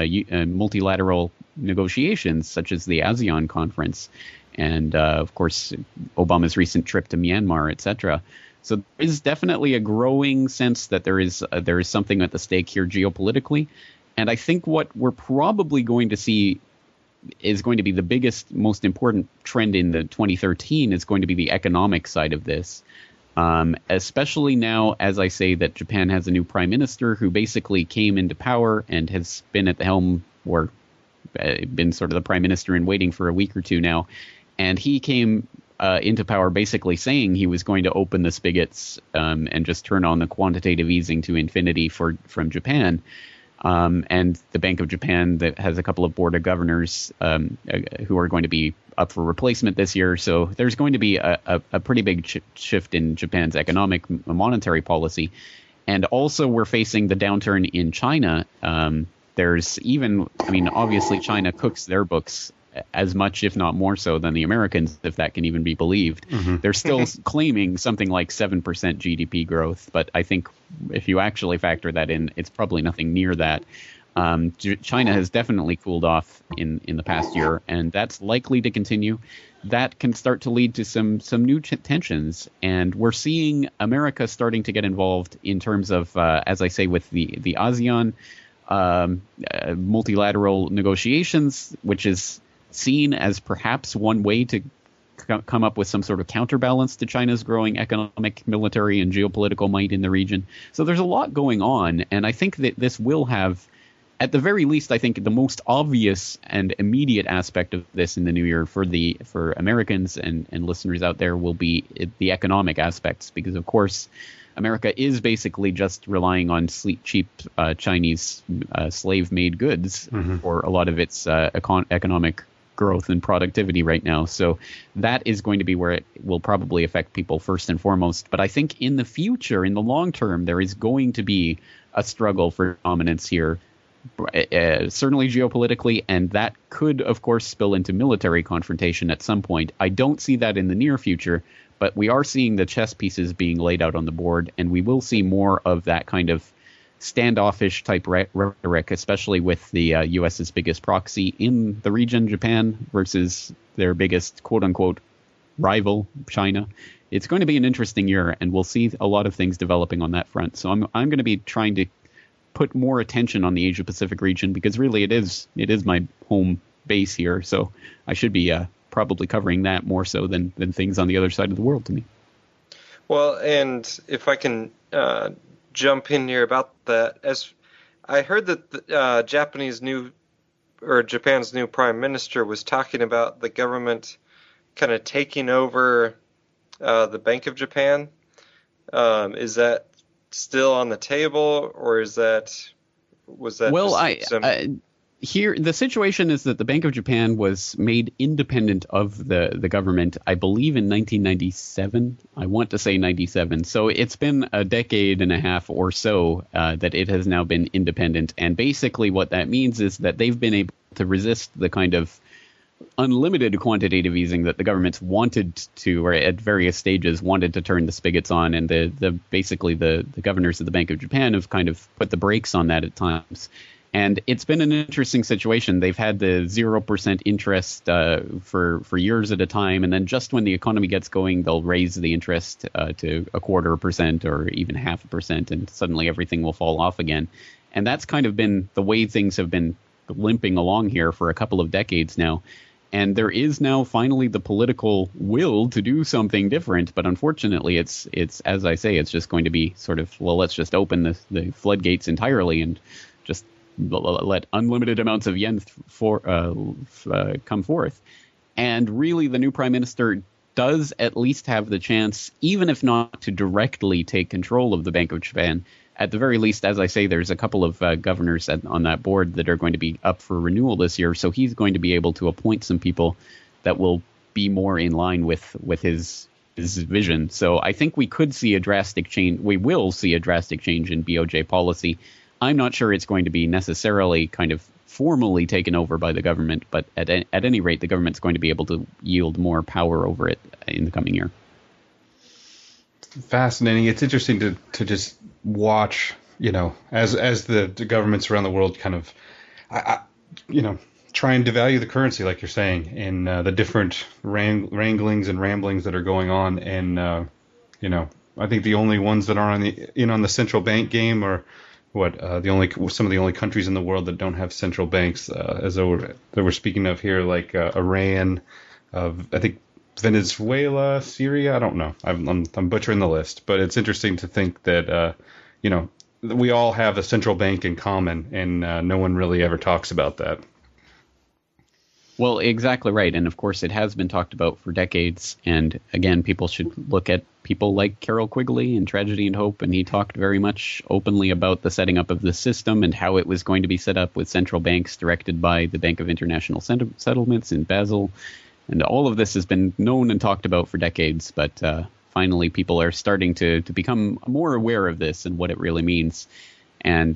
multilateral negotiations, such as the ASEAN conference. And, of course, Obama's recent trip to Myanmar, etc. So there is definitely a growing sense that there is something at the stake here geopolitically. And I think what we're probably going to see is going to be the biggest, most important trend in the 2013 is going to be the economic side of this. Especially now, as I say, that Japan has a new prime minister who basically came into power and has been at the helm or been sort of the prime minister in waiting for a week or two now. And he came into power basically saying he was going to open the spigots and just turn on the quantitative easing to infinity from Japan. And the Bank of Japan that has a couple of board of governors who are going to be up for replacement this year. So there's going to be a pretty big shift in Japan's economic monetary policy. And also we're facing the downturn in China. There's even, I mean, obviously China cooks their books as much, if not more so, than the Americans, if that can even be believed. Mm-hmm. They're still claiming something like 7% GDP growth, but I think if you actually factor that in, it's probably nothing near that. China has definitely cooled off in the past year, and that's likely to continue. That can start to lead to some new tensions, and we're seeing America starting to get involved in terms of, as I say, with the ASEAN multilateral negotiations, which is seen as perhaps one way to come up with some sort of counterbalance to China's growing economic, military, and geopolitical might in the region. So there's a lot going on, and I think that this will have, at the very least, I think the most obvious and immediate aspect of this in the new year for Americans and listeners out there will be the economic aspects, because of course America is basically just relying on cheap Chinese slave-made goods for a lot of its economic growth and productivity right now. So that is going to be where it will probably affect people first and foremost. But I think in the future, in the long term, there is going to be a struggle for dominance here, certainly geopolitically, and that could, of course, spill into military confrontation at some point. I don't see that in the near future, but we are seeing the chess pieces being laid out on the board, and we will see more of that kind of standoffish type rhetoric, especially with the U.S.'s biggest proxy in the region, Japan, versus their biggest quote-unquote rival, China. It's going to be an interesting year, and we'll see a lot of things developing on that front. So I'm going to be trying to put more attention on the Asia-Pacific region, because really it is my home base here. So I should be probably covering that more so than things on the other side of the world to me. Well, and if I can jump in here about that, as I heard that the, Japan's new prime minister was talking about the government kind of taking over the Bank of Japan. Is that still on the table, or was that? Well, here, the situation is that the Bank of Japan was made independent of the government, I believe, in 1997. I want to say 97. So it's been a decade and a half or so that it has now been independent. And basically what that means is that they've been able to resist the kind of unlimited quantitative easing that the governments wanted to, or at various stages wanted to turn the spigots on. And basically the governors of the Bank of Japan have kind of put the brakes on that at times. And it's been an interesting situation. They've had the 0% interest for years at a time. And then just when the economy gets going, they'll raise the interest to 0.25% or even 0.5%. And suddenly everything will fall off again. And that's kind of been the way things have been limping along here for a couple of decades now. And there is now finally the political will to do something different. But unfortunately, it's as I say, it's just going to be sort of, well, let's just open the floodgates entirely and just let unlimited amounts of yen come forth. And really, the new prime minister does at least have the chance, even if not to directly take control of the Bank of Japan. At the very least, as I say, there's a couple of governors on that board that are going to be up for renewal this year. So he's going to be able to appoint some people that will be more in line with his vision. So I think we could see a drastic change. We will see a drastic change in BOJ policy. I'm not sure it's going to be necessarily kind of formally taken over by the government, but at any rate, the government's going to be able to yield more power over it in the coming year. Fascinating. It's interesting to just watch, as the governments around the world kind of, try and devalue the currency, like you're saying, and the different wranglings and ramblings that are going on. And, I think the only ones that are on the central bank game are some of the only countries in the world that don't have central banks, as we're speaking of here, like Iran, I think Venezuela, Syria. I don't know. I'm butchering the list, but it's interesting to think that we all have a central bank in common, and no one really ever talks about that. Well, exactly right. And of course, it has been talked about for decades. And again, people should look at people like Carroll Quigley in Tragedy and Hope. And he talked very much openly about the setting up of the system and how it was going to be set up with central banks directed by the Bank of International Settlements in Basel. And all of this has been known and talked about for decades. But finally, people are starting to become more aware of this and what it really means. And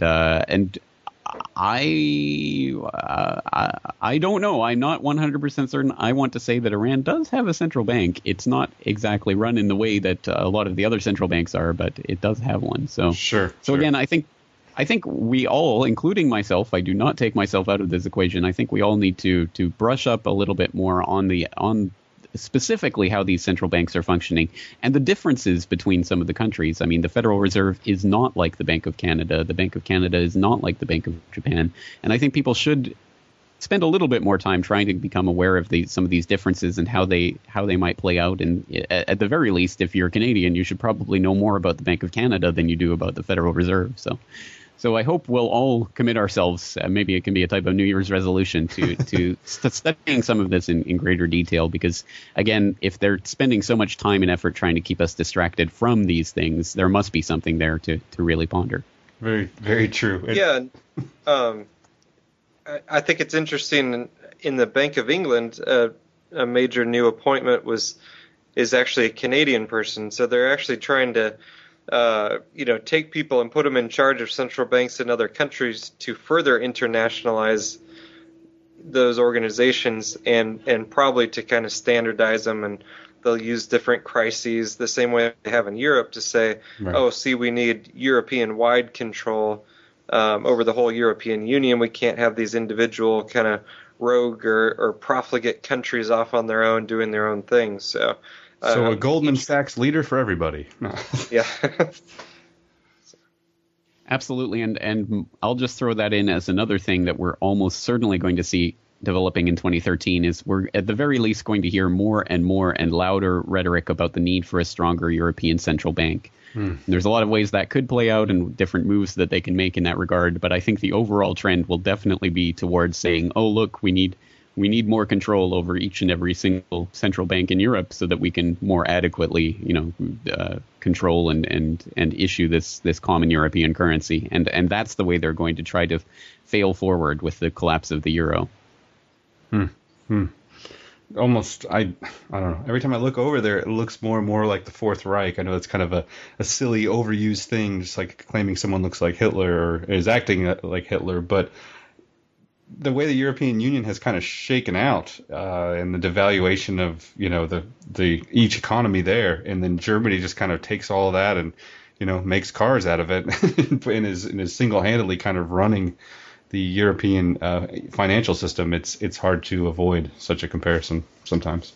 I don't know. I'm not 100% certain. I want to say that Iran does have a central bank. It's not exactly run in the way that a lot of the other central banks are, but it does have one. So sure. Again, I think we all, including myself, I do not take myself out of this equation. I think we all need to brush up a little bit more on specifically how these central banks are functioning and the differences between some of the countries. I mean, the Federal Reserve is not like the Bank of Canada. The Bank of Canada is not like the Bank of Japan. And I think people should spend a little bit more time trying to become aware of some of these differences and how they might play out. And at the very least, if you're Canadian, you should probably know more about the Bank of Canada than you do about the Federal Reserve. So I hope we'll all commit ourselves, maybe it can be a type of New Year's resolution, to studying some of this in greater detail. Because, again, if they're spending so much time and effort trying to keep us distracted from these things, there must be something there to really ponder. Very, very true. Yeah. I think it's interesting in the Bank of England, a major new appointment is actually a Canadian person. So they're actually trying to take people and put them in charge of central banks in other countries to further internationalize those organizations and probably to kind of standardize them. And they'll use different crises the same way they have in Europe to say, right, we need European-wide control over the whole European Union. We can't have these individual kind of rogue or profligate countries off on their own doing their own things. So a Goldman Sachs leader for everybody. Yeah. Absolutely. And I'll just throw that in as another thing that we're almost certainly going to see developing in 2013 is we're at the very least going to hear more and louder rhetoric about the need for a stronger European central bank. There's a lot of ways that could play out and different moves that they can make in that regard. But I think the overall trend will definitely be towards saying, oh, look, we need we need more control over each and every single central bank in Europe so that we can more adequately, control and issue this common European currency. And that's the way they're going to try to fail forward with the collapse of the euro. Almost, I don't know. Every time I look over there, it looks more and more like the Fourth Reich. I know it's kind of a silly, overused thing, just like claiming someone looks like Hitler or is acting like Hitler. But the way the European Union has kind of shaken out, and the devaluation of the each economy there, and then Germany just kind of takes all of that and makes cars out of it, and is single-handedly kind of running the European financial system. It's hard to avoid such a comparison sometimes.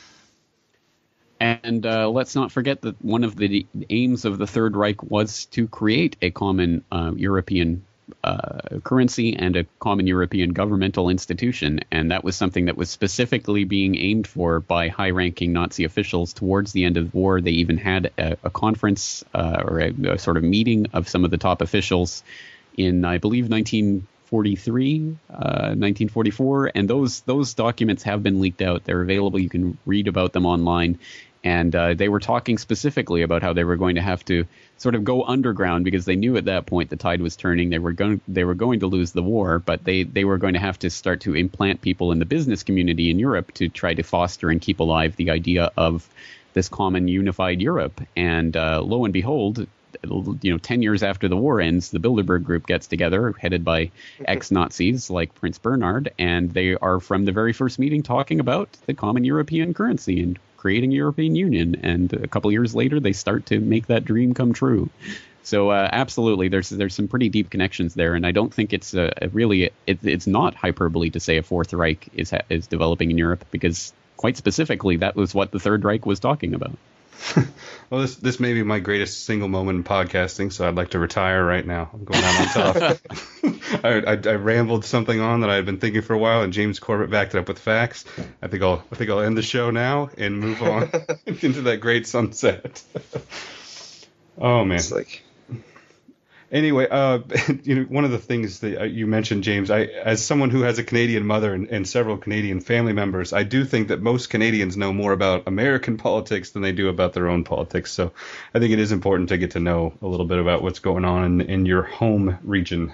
And let's not forget that one of the aims of the Third Reich was to create a common European currency and a common European governmental institution. And that was something that was specifically being aimed for by high-ranking Nazi officials towards the end of the war. They even had a conference or a sort of meeting of some of the top officials in, I believe, 1943, 1944, and those documents have been leaked out. They're available. You can read about them online. And they were talking specifically about how they were going to have to sort of go underground because they knew at that point the tide was turning. They were going to lose the war, but they were going to have to start to implant people in the business community in Europe to try to foster and keep alive the idea of this common unified Europe. And lo and behold, 10 years after the war ends, the Bilderberg Group gets together, headed by ex-Nazis like Prince Bernhard, and they are from the very first meeting talking about the common European currency and creating a European Union. And a couple years later, they start to make that dream come true. So absolutely, there's some pretty deep connections there, and I don't think it's it's not hyperbole to say a Fourth Reich is developing in Europe, because quite specifically, that was what the Third Reich was talking about. Well, this may be my greatest single moment in podcasting, so I'd like to retire right now. I'm going out on top. I rambled something on that I had been thinking for a while, and James Corbett backed it up with facts. I think I'll end the show now and move on into that great sunset. Oh man! It's like... Anyway, one of the things that you mentioned, James, as someone who has a Canadian mother and several Canadian family members, I do think that most Canadians know more about American politics than they do about their own politics. So I think it is important to get to know a little bit about what's going on in your home region.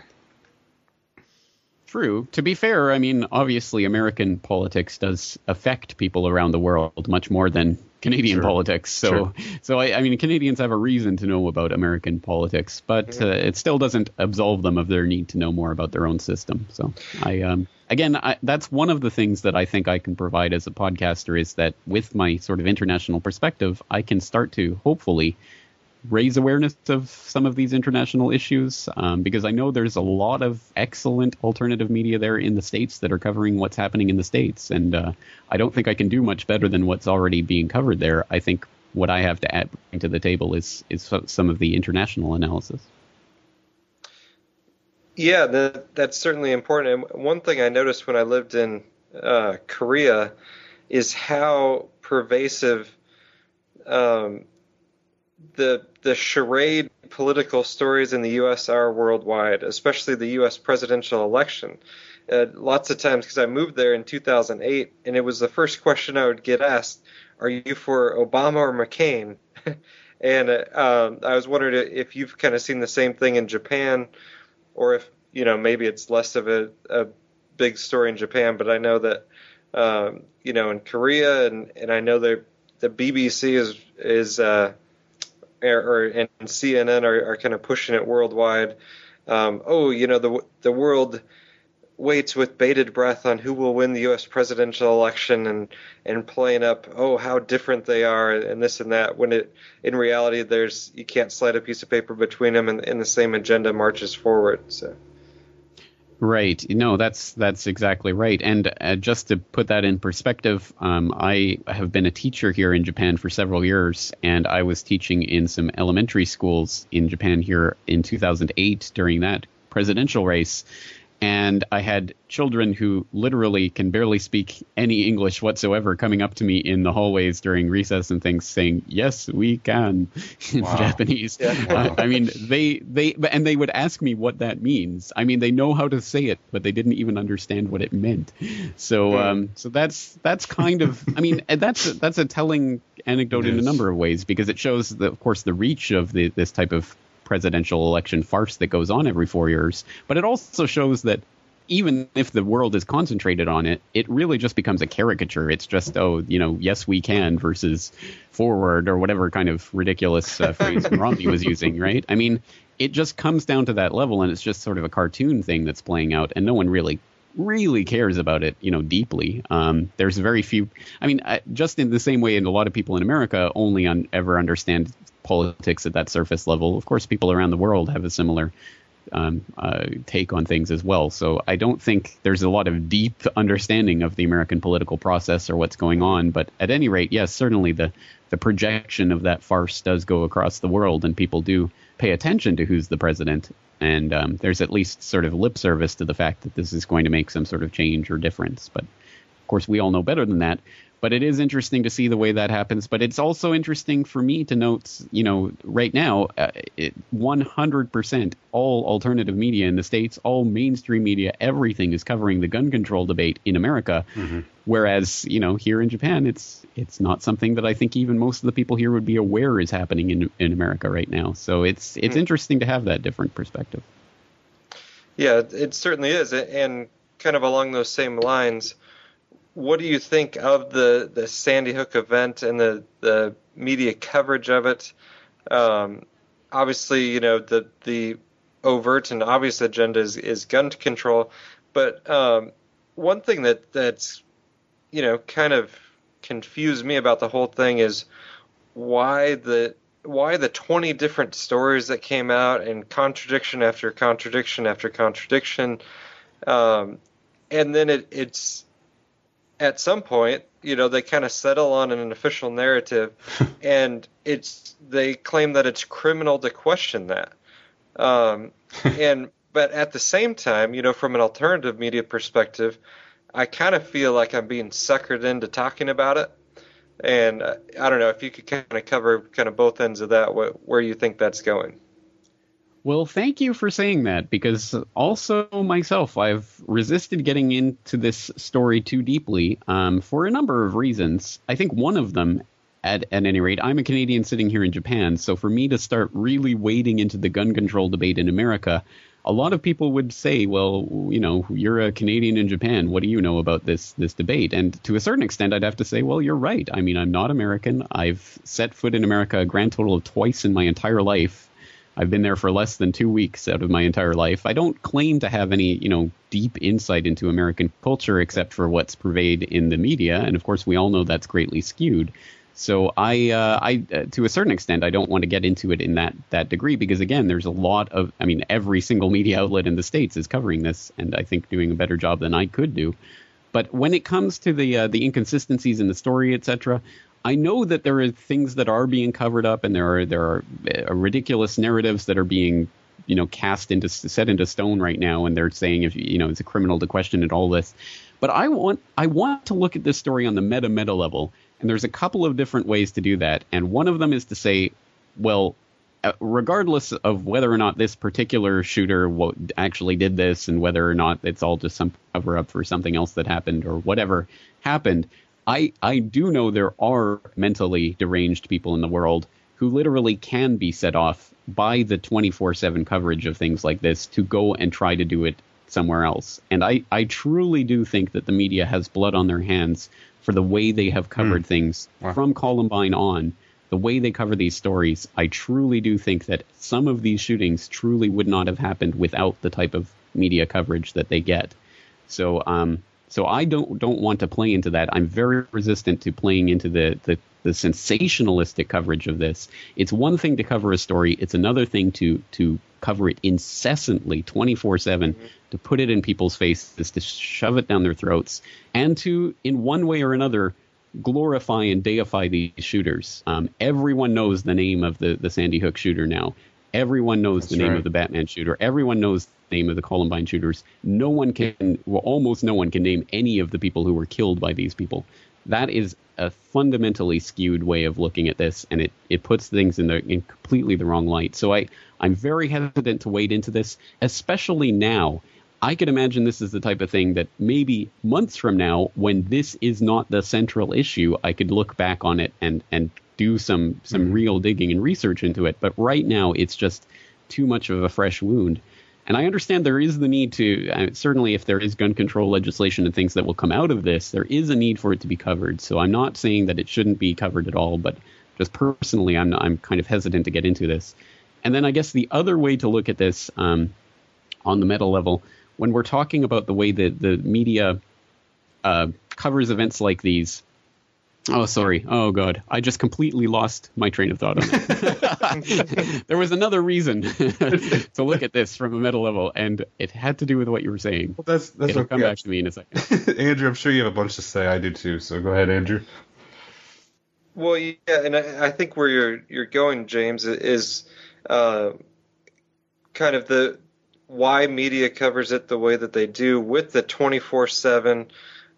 True. To be fair, I mean, obviously American politics does affect people around the world much more than Canadian politics. So I mean, Canadians have a reason to know about American politics, but it still doesn't absolve them of their need to know more about their own system. So that's one of the things that I think I can provide as a podcaster, is that with my sort of international perspective, I can start to hopefully raise awareness of some of these international issues, because I know there's a lot of excellent alternative media there in the States that are covering what's happening in the States. And I don't think I can do much better than what's already being covered there. I think what I have to add to the table is some of the international analysis. Yeah, that's certainly important. And one thing I noticed when I lived in Korea is how pervasive the charade political stories in the U.S. are worldwide, especially the U.S. presidential election. Lots of times, because I moved there in 2008, and it was the first question I would get asked, are you for Obama or McCain? And I was wondering if you've kind of seen the same thing in Japan, or if, maybe it's less of a big story in Japan, but I know that, in Korea, and I know that the BBC and CNN are kind of pushing it worldwide. The world waits with bated breath on who will win the U.S. presidential election, and playing up, how different they are, and this and that, when in reality you can't slide a piece of paper between them, and the same agenda marches forward. So. Right. No, that's exactly right. And just to put that in perspective, I have been a teacher here in Japan for several years, and I was teaching in some elementary schools in Japan here in 2008 during that presidential race. And I had children who literally can barely speak any English whatsoever coming up to me in the hallways during recess and things saying, "Yes, we can," in Japanese. Yeah. I mean, they would ask me what that means. I mean, they know how to say it, but they didn't even understand what it meant. So, so that's kind of, I mean, that's a telling anecdote in a number of ways, because it shows, of course, the reach of this type of presidential election farce that goes on every 4 years. But it also shows that even if the world is concentrated on it, it really just becomes a caricature. It's just, yes, we can versus forward or whatever kind of ridiculous phrase Romney was using, right? I mean, it just comes down to that level, and it's just sort of a cartoon thing that's playing out, and no one really cares about it, deeply. There's very few. I mean, just in the same way, and a lot of people in America only ever understand politics at that surface level. Of course, people around the world have a similar take on things as well. So I don't think there's a lot of deep understanding of the American political process or what's going on. But at any rate, yes, certainly the projection of that farce does go across the world, and people do pay attention to who's the president. And there's at least sort of lip service to the fact that this is going to make some sort of change or difference. But of course, we all know better than that. But it is interesting to see the way that happens. But it's also interesting for me to note, right now, 100% all alternative media in the States, all mainstream media, everything is covering the gun control debate in America. Mm-hmm. Whereas, here in Japan, it's not something that I think even most of the people here would be aware is happening in America right now. So it's interesting to have that different perspective. Yeah, it certainly is. And kind of along those same lines, what do you think of the Sandy Hook event and the media coverage of it? Obviously, the overt and obvious agenda is gun control, but one thing that's kind of confused me about the whole thing is why the 20 different stories that came out and contradiction after contradiction after contradiction, and then it's at some point, they kind of settle on an official narrative, and they claim that it's criminal to question that. But at the same time, from an alternative media perspective, I kind of feel like I'm being suckered into talking about it. And I don't know if you could kind of cover kind of both ends of that, where you think that's going. Well, thank you for saying that, because also myself, I've resisted getting into this story too deeply for a number of reasons. I think one of them, at any rate, I'm a Canadian sitting here in Japan, so for me to start really wading into the gun control debate in America, a lot of people would say, well, you're a Canadian in Japan. What do you know about this debate? And to a certain extent, I'd have to say, well, you're right. I mean, I'm not American. I've set foot in America a grand total of twice in my entire life. I've been there for less than 2 weeks out of my entire life. I don't claim to have any, deep insight into American culture except for what's purveyed in the media. And of course, we all know that's greatly skewed. So I to a certain extent, I don't want to get into it in that degree, because again, there's a lot of, every single media outlet in the States is covering this, and I think doing a better job than I could do. But when it comes to the inconsistencies in the story, etc., I know that there are things that are being covered up, and there are ridiculous narratives that are being, set into stone right now, and they're saying it's a criminal to question it, all this. But I want to look at this story on the meta level, and there's a couple of different ways to do that. And one of them is to say, well, regardless of whether or not this particular shooter actually did this, and whether or not it's all just some cover up for something else that happened or whatever happened, I do know there are mentally deranged people in the world who literally can be set off by the 24/7 coverage of things like this to go and try to do it somewhere else. And I truly do think that the media has blood on their hands for the way they have covered things from Columbine on, the way they cover these stories. I truly do think that some of these shootings truly would not have happened without the type of media coverage that they get. So I don't want to play into that. I'm very resistant to playing into the sensationalistic coverage of this. It's one thing to cover a story. It's another thing to cover it incessantly, 24/7, to put it in people's faces, to shove it down their throats, and to, in one way or another, glorify and deify these shooters. Everyone knows the name of the Sandy Hook shooter now. Everyone knows the name of the Batman shooter. Everyone knows the name of the Columbine shooters. Almost no one can name any of the people who were killed by these people. That is a fundamentally skewed way of looking at this, and it puts things in completely the wrong light. So I'm very hesitant to wade into this, especially now. I could imagine this is the type of thing that maybe months from now, when this is not the central issue, I could look back on it and do some real digging and research into it. But right now, it's just too much of a fresh wound. And I understand there is the need to, certainly if there is gun control legislation and things that will come out of this, there is a need for it to be covered. So I'm not saying that it shouldn't be covered at all, but just personally, I'm kind of hesitant to get into this. And then I guess the other way to look at this on the meta level, when we're talking about the way that the media covers events like these. Oh, sorry. Oh, God. I just completely lost my train of thought on that. There was another reason to look at this from a meta level, and it had to do with what you were saying. Well, It'll come back to me in a second. Andrew, I'm sure you have a bunch to say. I do too, so go ahead, Andrew. Well, yeah, and I think where you're going, James, is kind of the why media covers it the way that they do with the 24/7,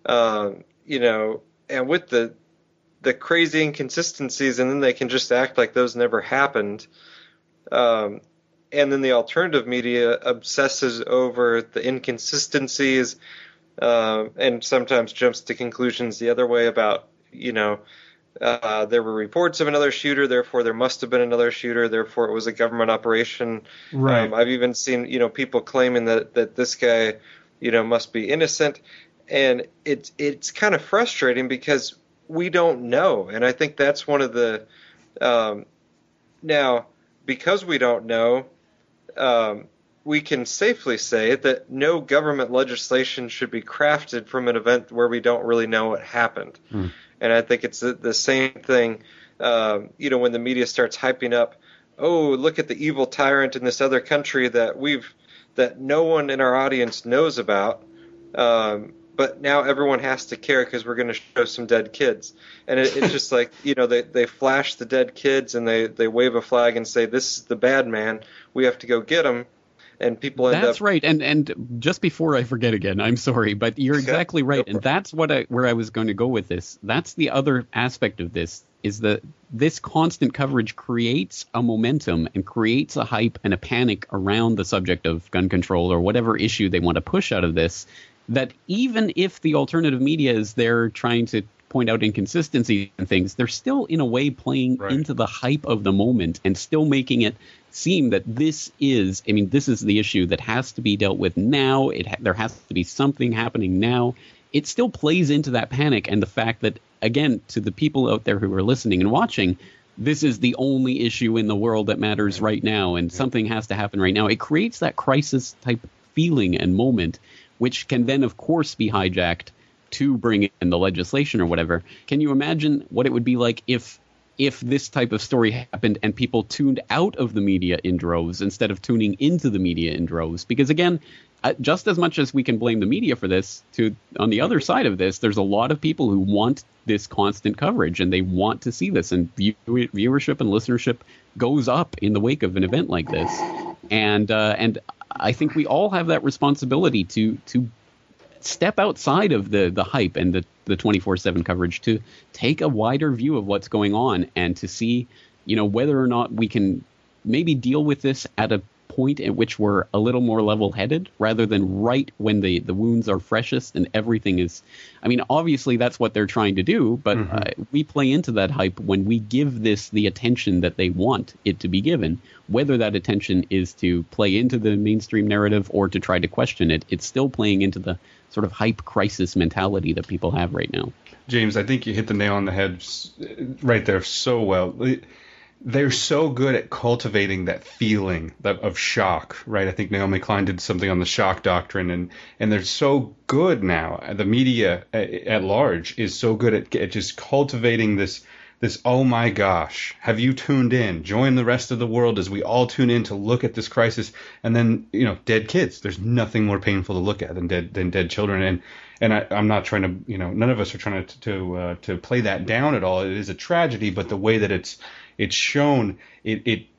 and with the crazy inconsistencies, and then they can just act like those never happened. And then the alternative media obsesses over the inconsistencies and sometimes jumps to conclusions the other way about, there were reports of another shooter, therefore there must have been another shooter, therefore it was a government operation. Right. I've even seen, people claiming that this guy, must be innocent. And it's kind of frustrating because we don't know. And I think that's one of the now, because we don't know, we can safely say that no government legislation should be crafted from an event where we don't really know what happened. And I think it's the same thing, when the media starts hyping up, oh, look at the evil tyrant in this other country that no one in our audience knows about. But now everyone has to care because we're going to show some dead kids. And it's just like, they flash the dead kids and they wave a flag and say, this is the bad man. We have to go get him. And people end up... That's right. And just before I forget again, I'm sorry, but you're exactly right. And that's where I was going to go with this. That's the other aspect of this, is that this constant coverage creates a momentum and creates a hype and a panic around the subject of gun control or whatever issue they want to push out of this, that even if the alternative media is there trying to point out inconsistencies and things, they're still in a way playing into the hype of the moment and still making it seem that this is the issue that has to be dealt with now. There has to be something happening now. It still plays into that panic and the fact that, again, to the people out there who are listening and watching, this is the only issue in the world that matters right now and something has to happen right now. It creates that crisis type feeling and moment, which can then, of course, be hijacked to bring in the legislation or whatever. Can you imagine what it would be like if this type of story happened and people tuned out of the media in droves instead of tuning into the media in droves? Because again, just as much as we can blame the media for this, on the other side of this, there's a lot of people who want this constant coverage and they want to see this, and viewership and listenership goes up in the wake of an event like this. And I think we all have that responsibility to step outside of the hype and the 24/7 coverage, to take a wider view of what's going on and to see, whether or not we can maybe deal with this at a point at which we're a little more level-headed rather than right when the wounds are freshest and everything is... I mean, obviously that's what they're trying to do, but we play into that hype when we give this the attention that they want it to be given. Whether that attention is to play into the mainstream narrative or to try to question it, it's still playing into the sort of hype crisis mentality that people have right now. James, I think you hit the nail on the head right there so well. They're so good at cultivating that feeling of shock, right? I think Naomi Klein did something on the shock doctrine, and they're so good now. The media at large is so good at just cultivating this, oh my gosh, have you tuned in? Join the rest of the world as we all tune in to look at this crisis. And then, dead kids. There's nothing more painful to look at than dead children. And I'm not trying to, none of us are trying to play that down at all. It is a tragedy, but the way that it's shown, it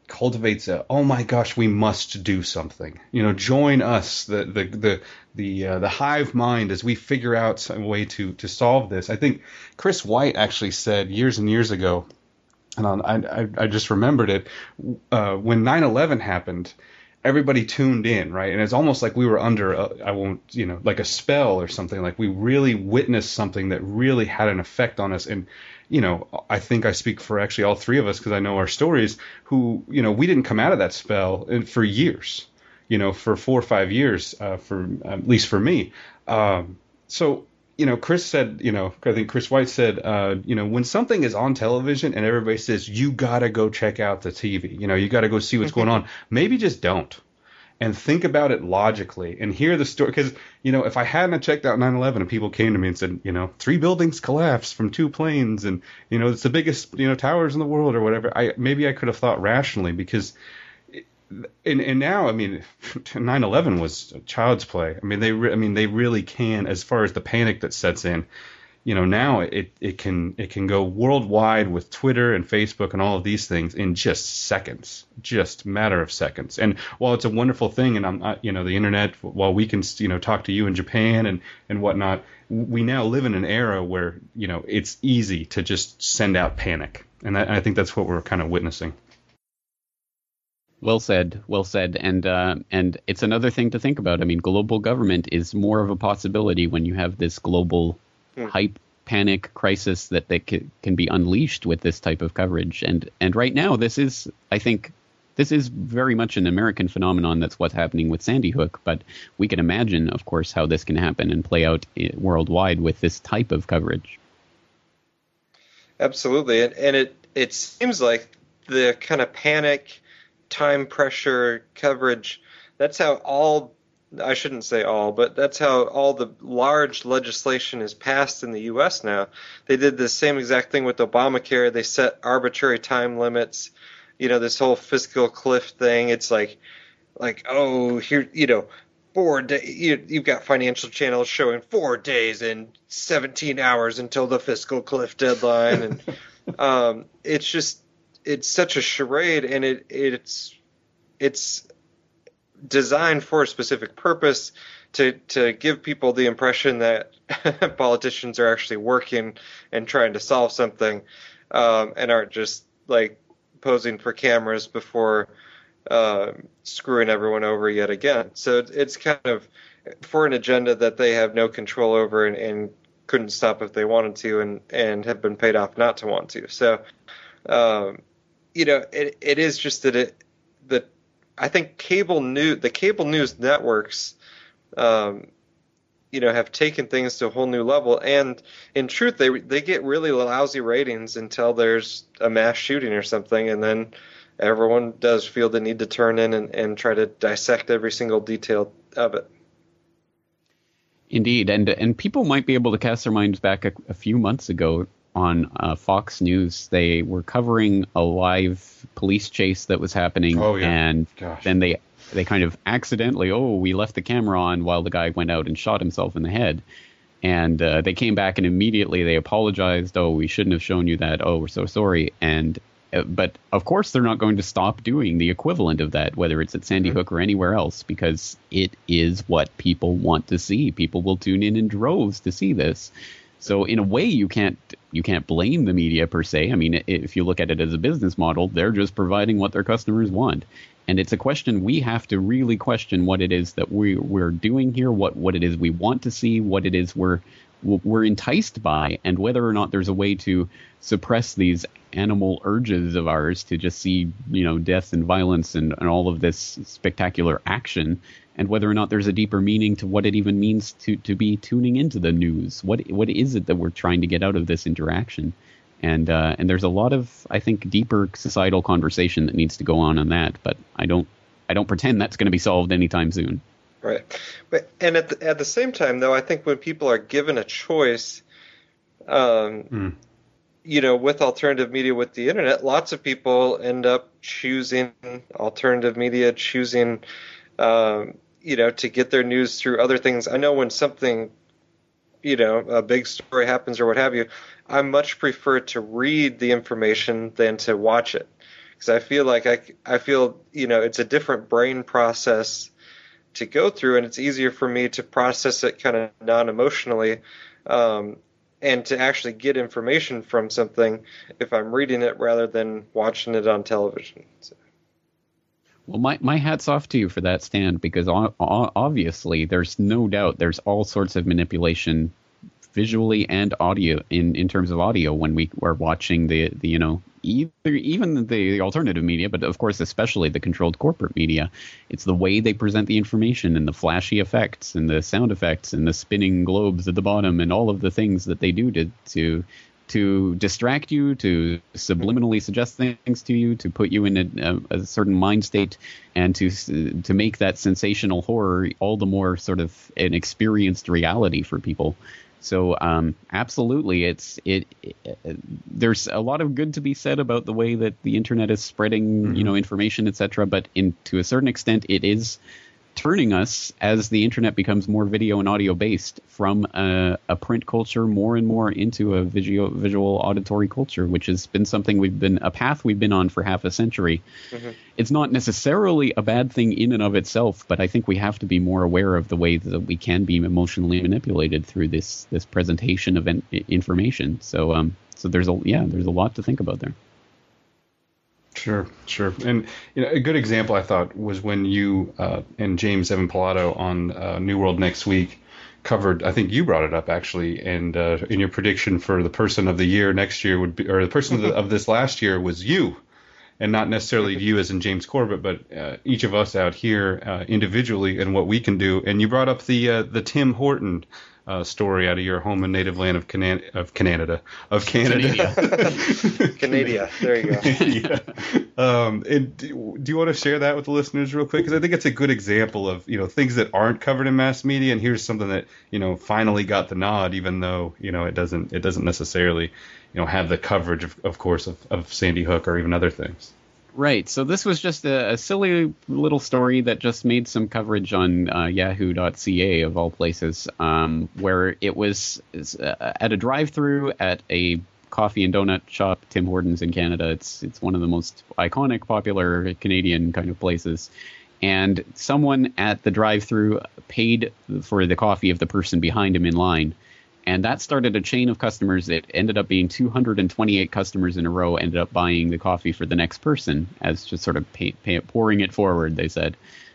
cultivates oh my gosh, we must do something. Join us, the hive mind, as we figure out some way to solve this. I think Chris White actually said years and years ago, and I just remembered it, when 9/11 happened, everybody tuned in, right? And it's almost like we were under like a spell or something. Like we really witnessed something that really had an effect on us. And I think I speak for actually all three of us, because I know our stories, who, we didn't come out of that spell for years, for 4 or 5 years, for at least for me. So, Chris said, I think Chris White said, when something is on television and everybody says, you got to go check out the TV, you got to go see what's going on, maybe just don't. And think about it logically and hear the story. Because, if I hadn't checked out 9/11 and people came to me and said, 3 buildings collapsed from 2 planes and, it's the biggest, towers in the world or whatever, maybe I could have thought rationally, because and now, 9/11 was child's play. They really can, as far as the panic that sets in, now it can go worldwide with Twitter and Facebook and all of these things in just seconds, just matter of seconds. And while it's a wonderful thing, and I'm, the internet, while we can, talk to you in Japan and whatnot, we now live in an era where, it's easy to just send out panic. And I think that's what we're kind of witnessing. Well said. And it's another thing to think about. Global government is more of a possibility when you have this global hype, panic, crisis that can be unleashed with this type of coverage. And right now, I think this is very much an American phenomenon. That's what's happening with Sandy Hook. But we can imagine, of course, how this can happen and play out worldwide with this type of coverage. Absolutely. And it seems like the kind of panic, time pressure coverage, that's how I shouldn't say all, but that's how all the large legislation is passed in the U.S. now. They did the same exact thing with Obamacare. They set arbitrary time limits. This whole fiscal cliff thing. It's like, oh, here, 4 days. You've got financial channels showing 4 days and 17 hours until the fiscal cliff deadline, and it's such a charade, and it's designed for a specific purpose to give people the impression that politicians are actually working and trying to solve something, and aren't just like posing for cameras before screwing everyone over yet again. So it's kind of for an agenda that they have no control over and couldn't stop if they wanted to, and have been paid off not to want to. So it is just that I think the cable news networks, have taken things to a whole new level. And in truth, they get really lousy ratings until there's a mass shooting or something. And then everyone does feel the need to turn in and try to dissect every single detail of it. Indeed. And people might be able to cast their minds back a few months ago on Fox News. They were covering a live police chase that was happening. Oh, yeah. And then they kind of accidentally, we left the camera on while the guy went out and shot himself in the head. And they came back and immediately they apologized. Oh, we shouldn't have shown you that. Oh, we're so sorry. But of course they're not going to stop doing the equivalent of that, whether it's at Sandy Hook or anywhere else, because it is what people want to see. People will tune in droves to see this. So in a way, you can't blame the media per se. If you look at it as a business model, they're just providing what their customers want. And it's a question we have to really question what it is that we're doing here, what it is we want to see, what it is we're enticed by, and whether or not there's a way to suppress these animal urges of ours to just see, death and violence and all of this spectacular action, and whether or not there's a deeper meaning to what it even means to be tuning into the news. What is it that we're trying to get out of this interaction? And there's a lot of, I think, deeper societal conversation that needs to go on that. But I don't pretend that's going to be solved anytime soon. Right. But at the same time, though, I think when people are given a choice, with alternative media, with the internet, lots of people end up choosing alternative media, choosing, to get their news through other things. I know when something, a big story happens or what have you, I much prefer to read the information than to watch it, because I feel like I feel, it's a different brain process to go through, and it's easier for me to process it kind of non-emotionally, and to actually get information from something if I'm reading it rather than watching it on television. So. Well, my hat's off to you for that stand, because obviously there's no doubt there's all sorts of manipulation visually and audio in terms of audio when we are watching the even the alternative media, but of course especially the controlled corporate media. It's the way they present the information and the flashy effects and the sound effects and the spinning globes at the bottom and all of the things that they do to distract you, to subliminally suggest things to you, to put you in a certain mind state, and to make that sensational horror all the more sort of an experienced reality for people. So absolutely, there's a lot of good to be said about the way that the internet is spreading, information, etc. But to a certain extent, it is turning us, as the internet becomes more video and audio based, from a print culture more and more into a visual auditory culture, which has been a path we've been on for half a century. Mm-hmm. It's not necessarily a bad thing in and of itself, but I think we have to be more aware of the way that we can be emotionally manipulated through this presentation of information. So there's a lot to think about there. Sure. And a good example, I thought, was when you and James Evan Pilato on New World Next Week covered, I think you brought it up actually, and in your prediction for the person of the year next year would be, or the person of this last year was you, and not necessarily you as in James Corbett, but each of us out here individually and what we can do. And you brought up the Tim Horton story out of your home and native land of Canada. Canada. There you go. Yeah. And do you want to share that with the listeners real quick? Because I think it's a good example of things that aren't covered in mass media, and here's something that finally got the nod, even though it doesn't necessarily have the coverage of course of Sandy Hook or even other things. Right. So this was just a silly little story that just made some coverage on Yahoo.ca, of all places, where it was at a drive-through at a coffee and donut shop, Tim Hortons in Canada. It's one of the most iconic, popular Canadian kind of places. And someone at the drive-through paid for the coffee of the person behind him in line. And that started a chain of customers. It ended up being 228 customers in a row ended up buying the coffee for the next person, as just sort of pouring it forward, they said.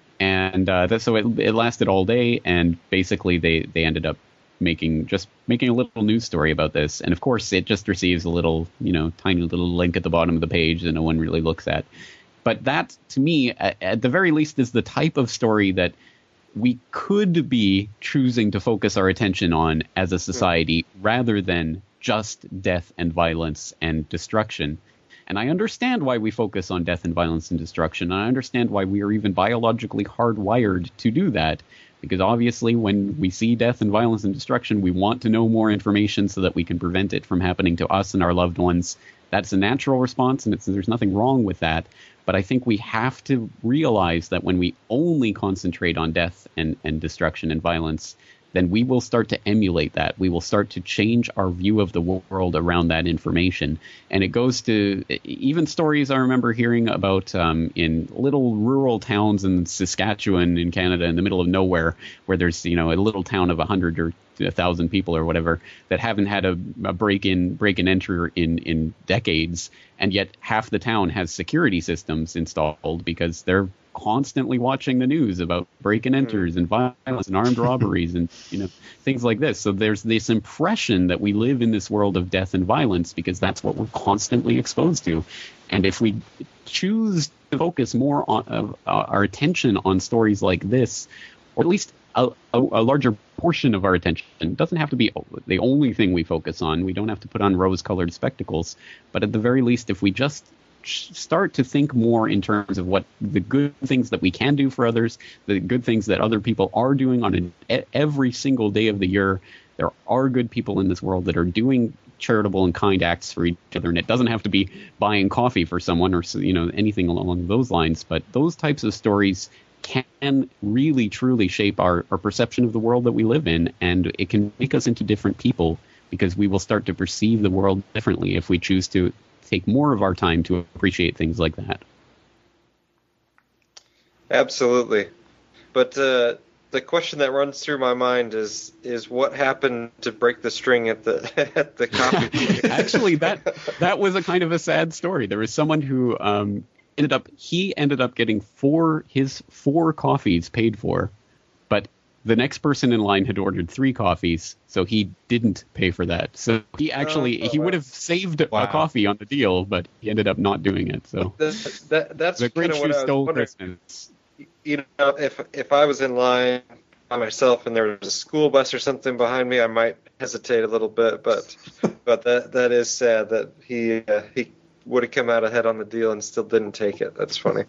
And so it lasted all day, and basically they ended up making a little news story about this. And of course, it just receives a little, tiny little link at the bottom of the page that no one really looks at. But that, to me, at the very least, is the type of story that we could be choosing to focus our attention on as a society, rather than just death and violence and destruction. And I understand why we focus on death and violence and destruction. And I understand why we are even biologically hardwired to do that. Because obviously when we see death and violence and destruction, we want to know more information so that we can prevent it from happening to us and our loved ones. That's a natural response, and there's nothing wrong with that. But I think we have to realize that when we only concentrate on death and destruction and violence, then we will start to emulate that. We will start to change our view of the world around that information. And it goes to even stories I remember hearing about in little rural towns in Saskatchewan in Canada, in the middle of nowhere, where there's a little town of 100 or 1,000 people or whatever that haven't had a break and enter in decades, and yet half the town has security systems installed because they're constantly watching the news about break and enters and violence and armed robberies and things like this. So there's this impression that we live in this world of death and violence because that's what we're constantly exposed to. And if we choose to focus more on our attention on stories like this, or at least a larger portion of our attention, it doesn't have to be the only thing we focus on. We don't have to put on rose-colored spectacles. But at the very least, if we just start to think more in terms of what the good things that we can do for others, the good things that other people are doing on every single day of the year. There are good people in this world that are doing charitable and kind acts for each other, and it doesn't have to be buying coffee for someone or anything along those lines. But those types of stories can really truly shape our perception of the world that we live in, and it can make us into different people because we will start to perceive the world differently if we choose to take more of our time to appreciate things like that. Absolutely. But the question that runs through my mind is what happened to break the string at the at the coffee place? Actually, that was a kind of a sad story. There was someone who ended up getting his four coffees paid for, but the next person in line had ordered 3 coffees, so he didn't pay for that. So he would have saved a coffee on the deal, but he ended up not doing it. So that's the Grinch who stole Christmas. You know, if I was in line by myself and there was a school bus or something behind me, I might hesitate a little bit. But that is sad that he would have come out ahead on the deal and still didn't take it. That's funny.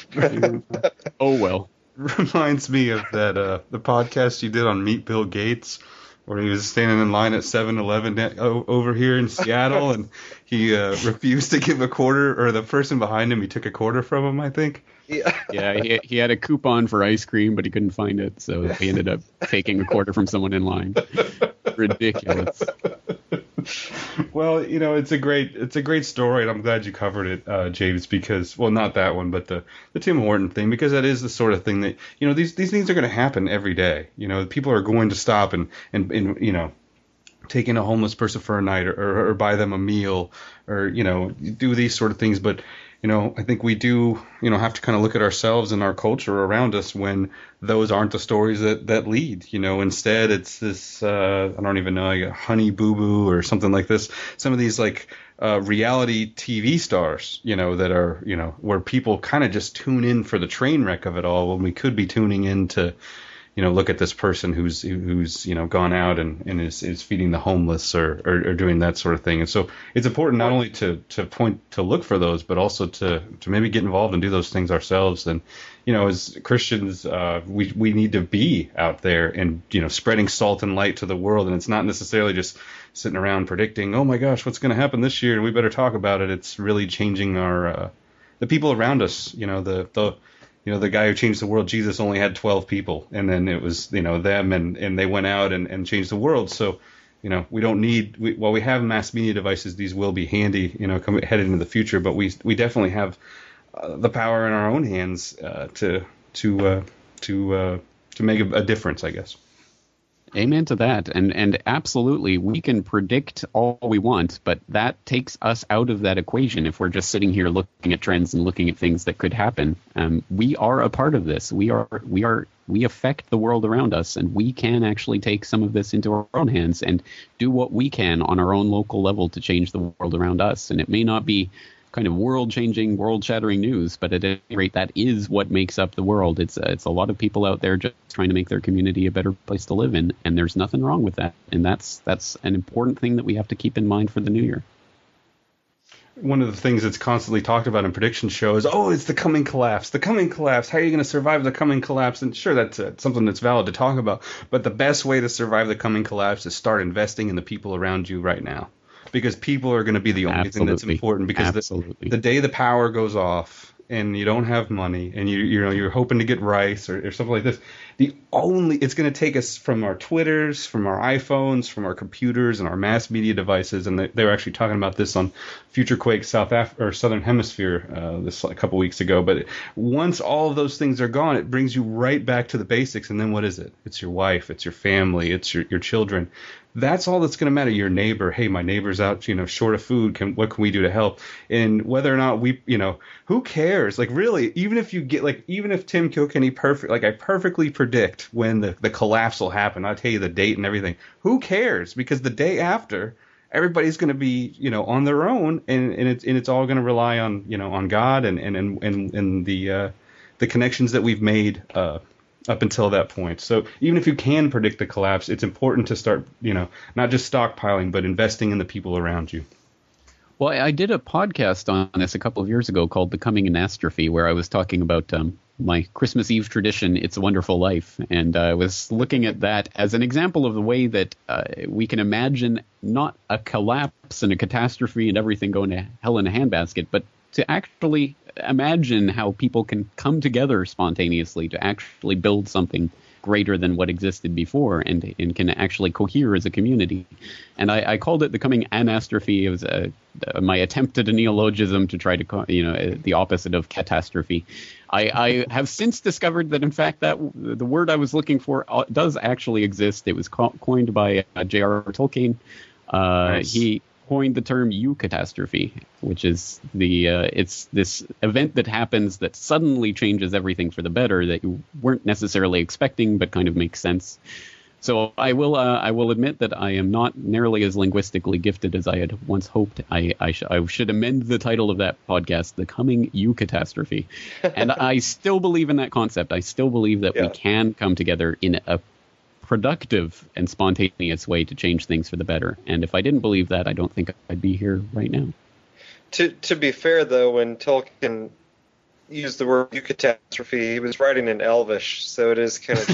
Oh well. Reminds me of that the podcast you did on Meet Bill Gates, where he was standing in line at 7-Eleven over here in Seattle, and he refused to give a quarter, or the person behind him, he took a quarter from him, I think. Yeah, he had a coupon for ice cream, but he couldn't find it, so he ended up taking a quarter from someone in line. Ridiculous. Well, you know, it's a great story, and I'm glad you covered it, James, because, well, not that one, but the Tim Horton thing, because that is the sort of thing that, you know, these things are going to happen every day. You know, people are going to stop and you know, take in a homeless person for a night, or buy them a meal, or, you know, do these sort of things. But, you know, I think we do, you know, have to kind of look at ourselves and our culture around us when those aren't the stories that lead. You know, instead it's this, I don't even know, like a Honey Boo Boo or something like this. Some of these like reality TV stars, you know, that are, you know, where people kind of just tune in for the train wreck of it all when we could be tuning in to, you know, look at this person who's you know, gone out and is feeding the homeless or doing that sort of thing. And so it's important not only to look for those, but also to maybe get involved and do those things ourselves. And, you know, as Christians, we need to be out there and, you know, spreading salt and light to the world. And it's not necessarily just sitting around predicting, oh my gosh, what's going to happen this year, and we better talk about it. It's really changing our the people around us. You know, the guy who changed the world, Jesus, only had 12 people, and then it was, you know, them, and they went out and changed the world. So, you know, we don't need, while we have mass media devices, these will be handy, you know, headed into the future, but we definitely have the power in our own hands to make a difference, I guess. Amen to that. And absolutely, we can predict all we want, but that takes us out of that equation if we're just sitting here looking at trends and looking at things that could happen. We are a part of this. We affect the world around us, and we can actually take some of this into our own hands and do what we can on our own local level to change the world around us. And it may not be kind of world-changing, world-shattering news, but at any rate, that is what makes up the world. It's a lot of people out there just trying to make their community a better place to live in, and there's nothing wrong with that. And that's an important thing that we have to keep in mind for the new year. One of the things that's constantly talked about in prediction shows, it's the coming collapse. The coming collapse. How are you going to survive the coming collapse? And sure, that's something that's valid to talk about. But the best way to survive the coming collapse is start investing in the people around you right now. Because people are going to be the only thing that's important. Because the day the power goes off and you don't have money and you're hoping to get rice or something like this, it's going to take us from our Twitters, from our iPhones, from our computers and our mass media devices. And they were actually talking about this on Future Quake Southern Hemisphere this a couple weeks ago. But once all of those things are gone, it brings you right back to the basics. And then what is it? It's your wife, it's your family, it's your children. That's all that's going to matter. Your neighbor. Hey, my neighbor's out, short of food. What can we do to help? And whether or not who cares? Like, really, even if Tim Kilkenny I perfectly predict when the collapse will happen. I'll tell you the date and everything. Who cares? Because the day after, everybody's going to be, on their own, and it's all going to rely on, on God and the connections that we've made up until that point. So even if you can predict the collapse, it's important to start, not just stockpiling, but investing in the people around you. Well, I did a podcast on this a couple of years ago called The Coming Anastrophe, where I was talking about my Christmas Eve tradition, It's a Wonderful Life. And I was looking at that as an example of the way that we can imagine not a collapse and a catastrophe and everything going to hell in a handbasket, but to actually imagine how people can come together spontaneously to actually build something greater than what existed before and can actually cohere as a community. And I called it the coming anastrophe. It was my attempt at a neologism to try to, the opposite of catastrophe. I have since discovered that, in fact, that the word I was looking for does actually exist. It was coined by J.R.R. Tolkien. Nice. He coined the term eucatastrophe, which is it's this event that happens that suddenly changes everything for the better that you weren't necessarily expecting, but kind of makes sense. So I will admit that I am not nearly as linguistically gifted as I had once hoped. I should amend the title of that podcast, The Coming Eucatastrophe. And I still believe in that concept. I still believe that we can come together in a productive and spontaneous way to change things for the better. And if I didn't believe that, I don't think I'd be here right now. To be fair, though, when Tolkien used the word eucatastrophe, he was writing in Elvish, so it is kind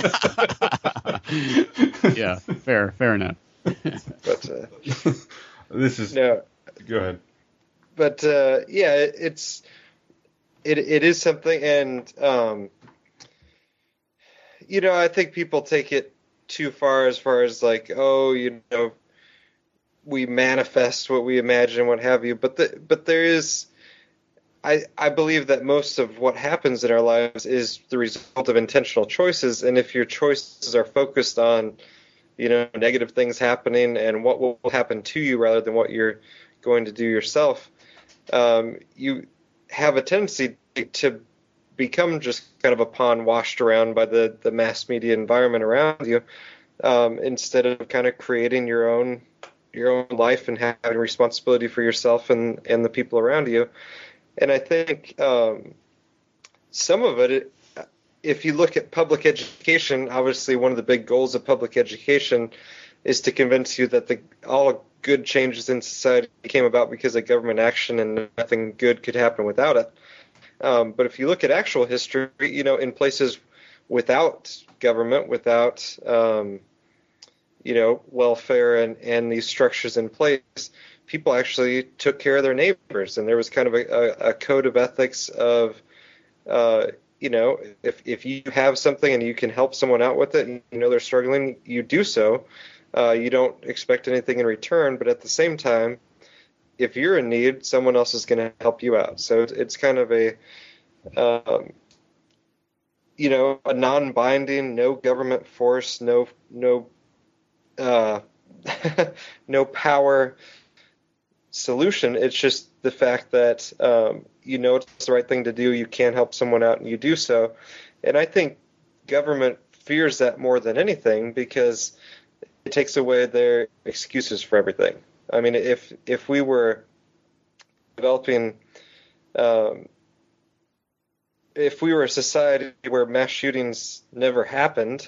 of yeah, fair enough. But this is no. Go ahead. But it is something, and I think people take it too far as like, we manifest what we imagine, what have you. But there is, I believe that most of what happens in our lives is the result of intentional choices. And if your choices are focused on, negative things happening and what will happen to you rather than what you're going to do yourself, you have a tendency to become just kind of a pawn washed around by the mass media environment around you, instead of kind of creating your own life and having responsibility for yourself and the people around you. And I think some of it, if you look at public education, obviously one of the big goals of public education is to convince you that all good changes in society came about because of government action and nothing good could happen without it. But if you look at actual history, in places without government, without, welfare and these structures in place, people actually took care of their neighbors. And there was kind of a code of ethics of, if you have something and you can help someone out with it, and they're struggling, you do so. You don't expect anything in return, but at the same time, if you're in need, someone else is going to help you out. So it's kind of a non-binding, no government force, no no power solution. It's just the fact that it's the right thing to do. You can help someone out, and you do so. And I think government fears that more than anything because it takes away their excuses for everything. I mean, if we were developing, if we were a society where mass shootings never happened,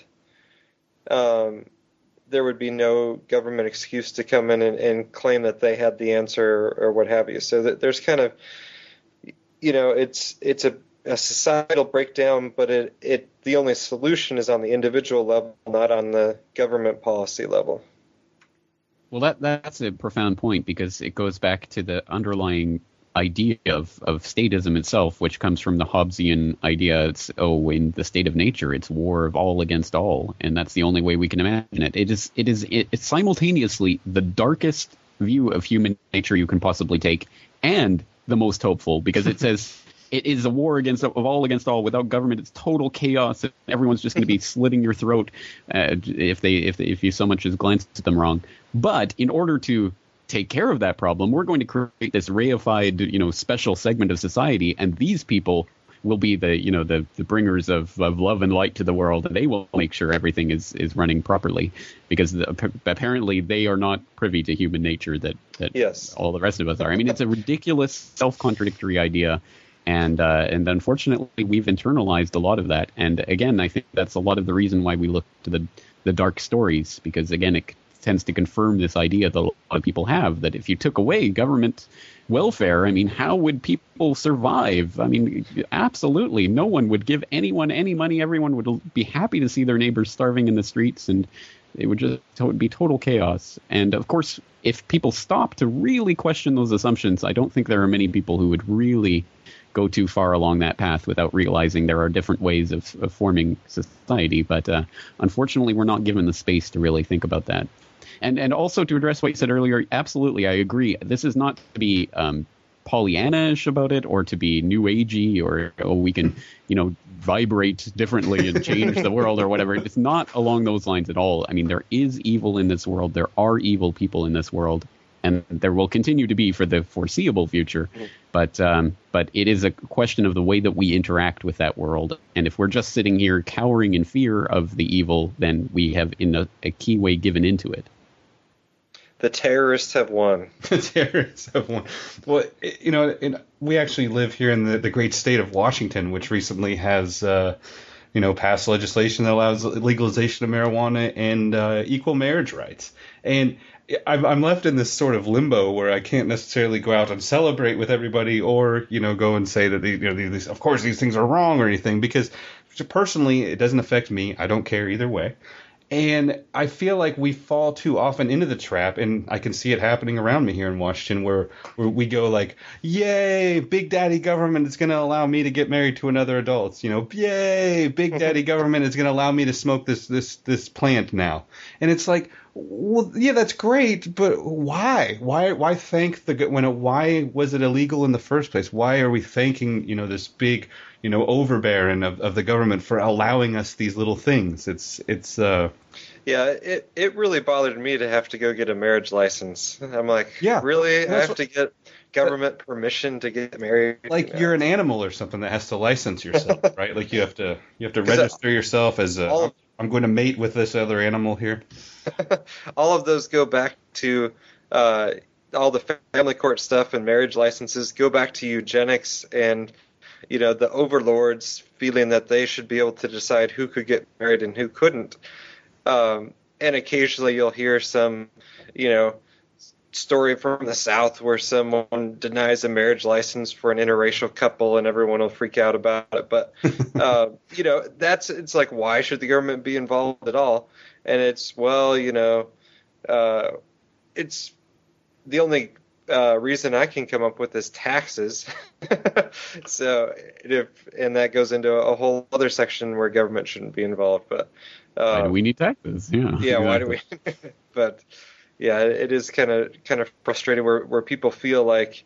there would be no government excuse to come in and claim that they had the answer or what have you. So that there's kind of, it's a societal breakdown, but the only solution is on the individual level, not on the government policy level. Well, that's a profound point because it goes back to the underlying idea of statism itself, which comes from the Hobbesian idea. It's, in the state of nature, it's war of all against all, and that's the only way we can imagine it. It's simultaneously the darkest view of human nature you can possibly take, and the most hopeful, because it says it is a war of all against all. Without government, it's total chaos. Everyone's just going to be slitting your throat if you so much as glance at them wrong. But in order to take care of that problem, we're going to create this reified, special segment of society, and these people will be the bringers of love and light to the world, and they will make sure everything is running properly, because apparently they are not privy to human nature that yes, all the rest of us are. I mean, it's a ridiculous, self-contradictory idea. And unfortunately, we've internalized a lot of that. And again, I think that's a lot of the reason why we look to the dark stories, because again, it tends to confirm this idea that a lot of people have, that if you took away government welfare, I mean, how would people survive? I mean, absolutely, no one would give anyone any money. Everyone would be happy to see their neighbors starving in the streets, and it would be total chaos. And of course, if people stop to really question those assumptions, I don't think there are many people who would really go too far along that path without realizing there are different ways of forming society. But unfortunately, we're not given the space to really think about that. And also to address what you said earlier, absolutely, I agree. This is not to be Pollyanna-ish about it, or to be new agey, or we can vibrate differently and change the world or whatever. It's not along those lines at all. I mean, there is evil in this world. There are evil people in this world, and there will continue to be for the foreseeable future. But it is a question of the way that we interact with that world. And if we're just sitting here cowering in fear of the evil, then we have in a key way given into it. The terrorists have won. The terrorists have won. Well, we actually live here in the great state of Washington, which recently has, passed legislation that allows legalization of marijuana and equal marriage rights. And I'm left in this sort of limbo where I can't necessarily go out and celebrate with everybody, or go and say that these, of course, these things are wrong or anything, because personally it doesn't affect me. I don't care either way. And I feel like we fall too often into the trap, and I can see it happening around me here in Washington, where we go like, yay, Big Daddy government is going to allow me to get married to another adult. Yay, Big Daddy government is going to allow me to smoke this plant now. And it's like, well, yeah, that's great, but why? Why thank why was it illegal in the first place? Why are we thanking, this big, overbearing of the government for allowing us these little things? Yeah, it really bothered me to have to go get a marriage license. I'm like, yeah, really? I have to get government permission to get married? Like you're an animal or something that has to license yourself, right? Like you have to register yourself as I'm going to mate with this other animal here. All of those go back to all the family court stuff, and marriage licenses go back to eugenics and the overlords feeling that they should be able to decide who could get married and who couldn't. And occasionally you'll hear some, story from the South where someone denies a marriage license for an interracial couple and everyone will freak out about it. But, it's like, why should the government be involved at all? And it's, well, it's the only reason I can come up with is taxes. So and that goes into a whole other section where government shouldn't be involved. But why do we need taxes? Yeah. Yeah. Why do we? But yeah, it is kind of frustrating where people feel like,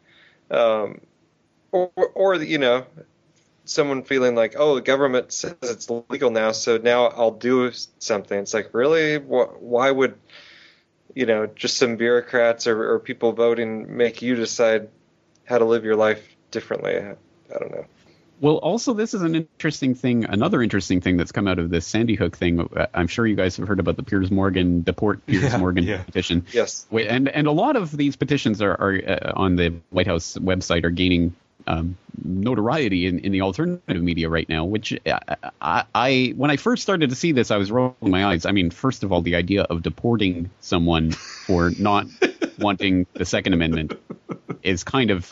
or someone feeling like, oh, the government says it's legal now, so now I'll do something. It's like, really? Why would just some bureaucrats or people voting make you decide how to live your life differently? I don't know. Well, also, this is another interesting thing that's come out of this Sandy Hook thing. I'm sure you guys have heard about the Deport Piers Morgan petition. Yes. And a lot of these petitions are on the White House website are gaining notoriety in the alternative media right now, which I when I first started to see this, I was rolling my eyes. I mean, first of all, the idea of deporting someone for not wanting the Second Amendment is kind of,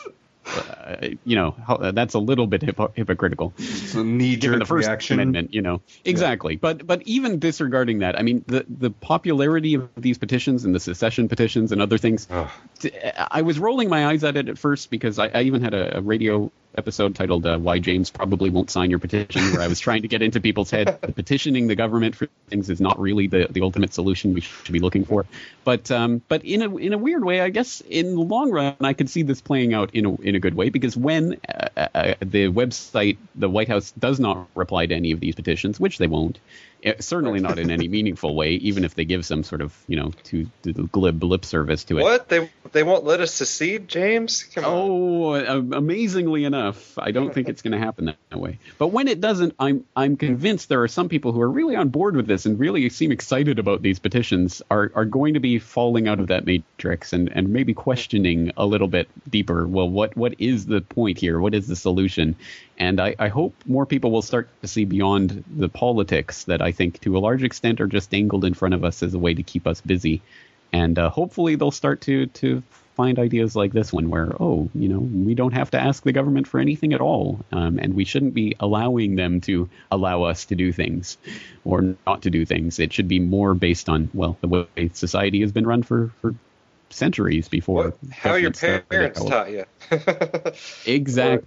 that's a little bit hypocritical. It's a knee-jerk the First reaction. Amendment, exactly. Yeah. But even disregarding that, I mean, the popularity of these petitions and the secession petitions and other things, I was rolling my eyes at it at first because I even had a radio episode titled Why James Probably Won't Sign Your Petition, where I was trying to get into people's head. Petitioning the government for things is not really the ultimate solution we should be looking for. But in a weird way, I guess in the long run, I could see this playing out in a good way, because when the website, the White House, does not reply to any of these petitions, which they won't, certainly not in any meaningful way, even if they give some sort of, to the glib lip service to it. What? They won't let us secede, James? Come on. Oh, amazingly enough, I don't think it's going to happen that way. But when it doesn't, I'm convinced there are some people who are really on board with this and really seem excited about these petitions are going to be falling out of that matrix and maybe questioning a little bit deeper, well, what is the point here? What is the solution? And I hope more people will start to see beyond the politics that I think to a large extent are just dangled in front of us as a way to keep us busy. And hopefully they'll start to find ideas like this one where, we don't have to ask the government for anything at all. And we shouldn't be allowing them to allow us to do things or not to do things. It should be more based on, the way society has been run for centuries before. How your parents taught you. Exactly.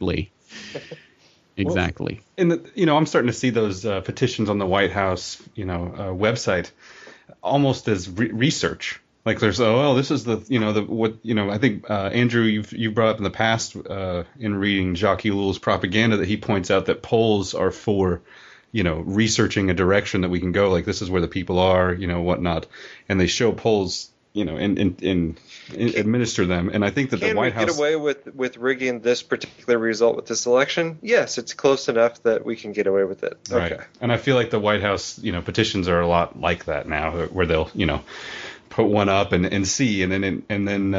Exactly. Well, I'm starting to see those petitions on the White House, website almost as research. Like there's, this is I think, Andrew, you've brought up in the past in reading Jacques Ellul's propaganda that he points out that polls are for, researching a direction that we can go. Like this is where the people are, whatnot. And they show polls, and administer them. And I think that the White House... Can we get away with rigging this particular result with this election? Yes, it's close enough that we can get away with it. Okay. Right. And I feel like the White House, petitions are a lot like that now, where they'll, put one up and see, and then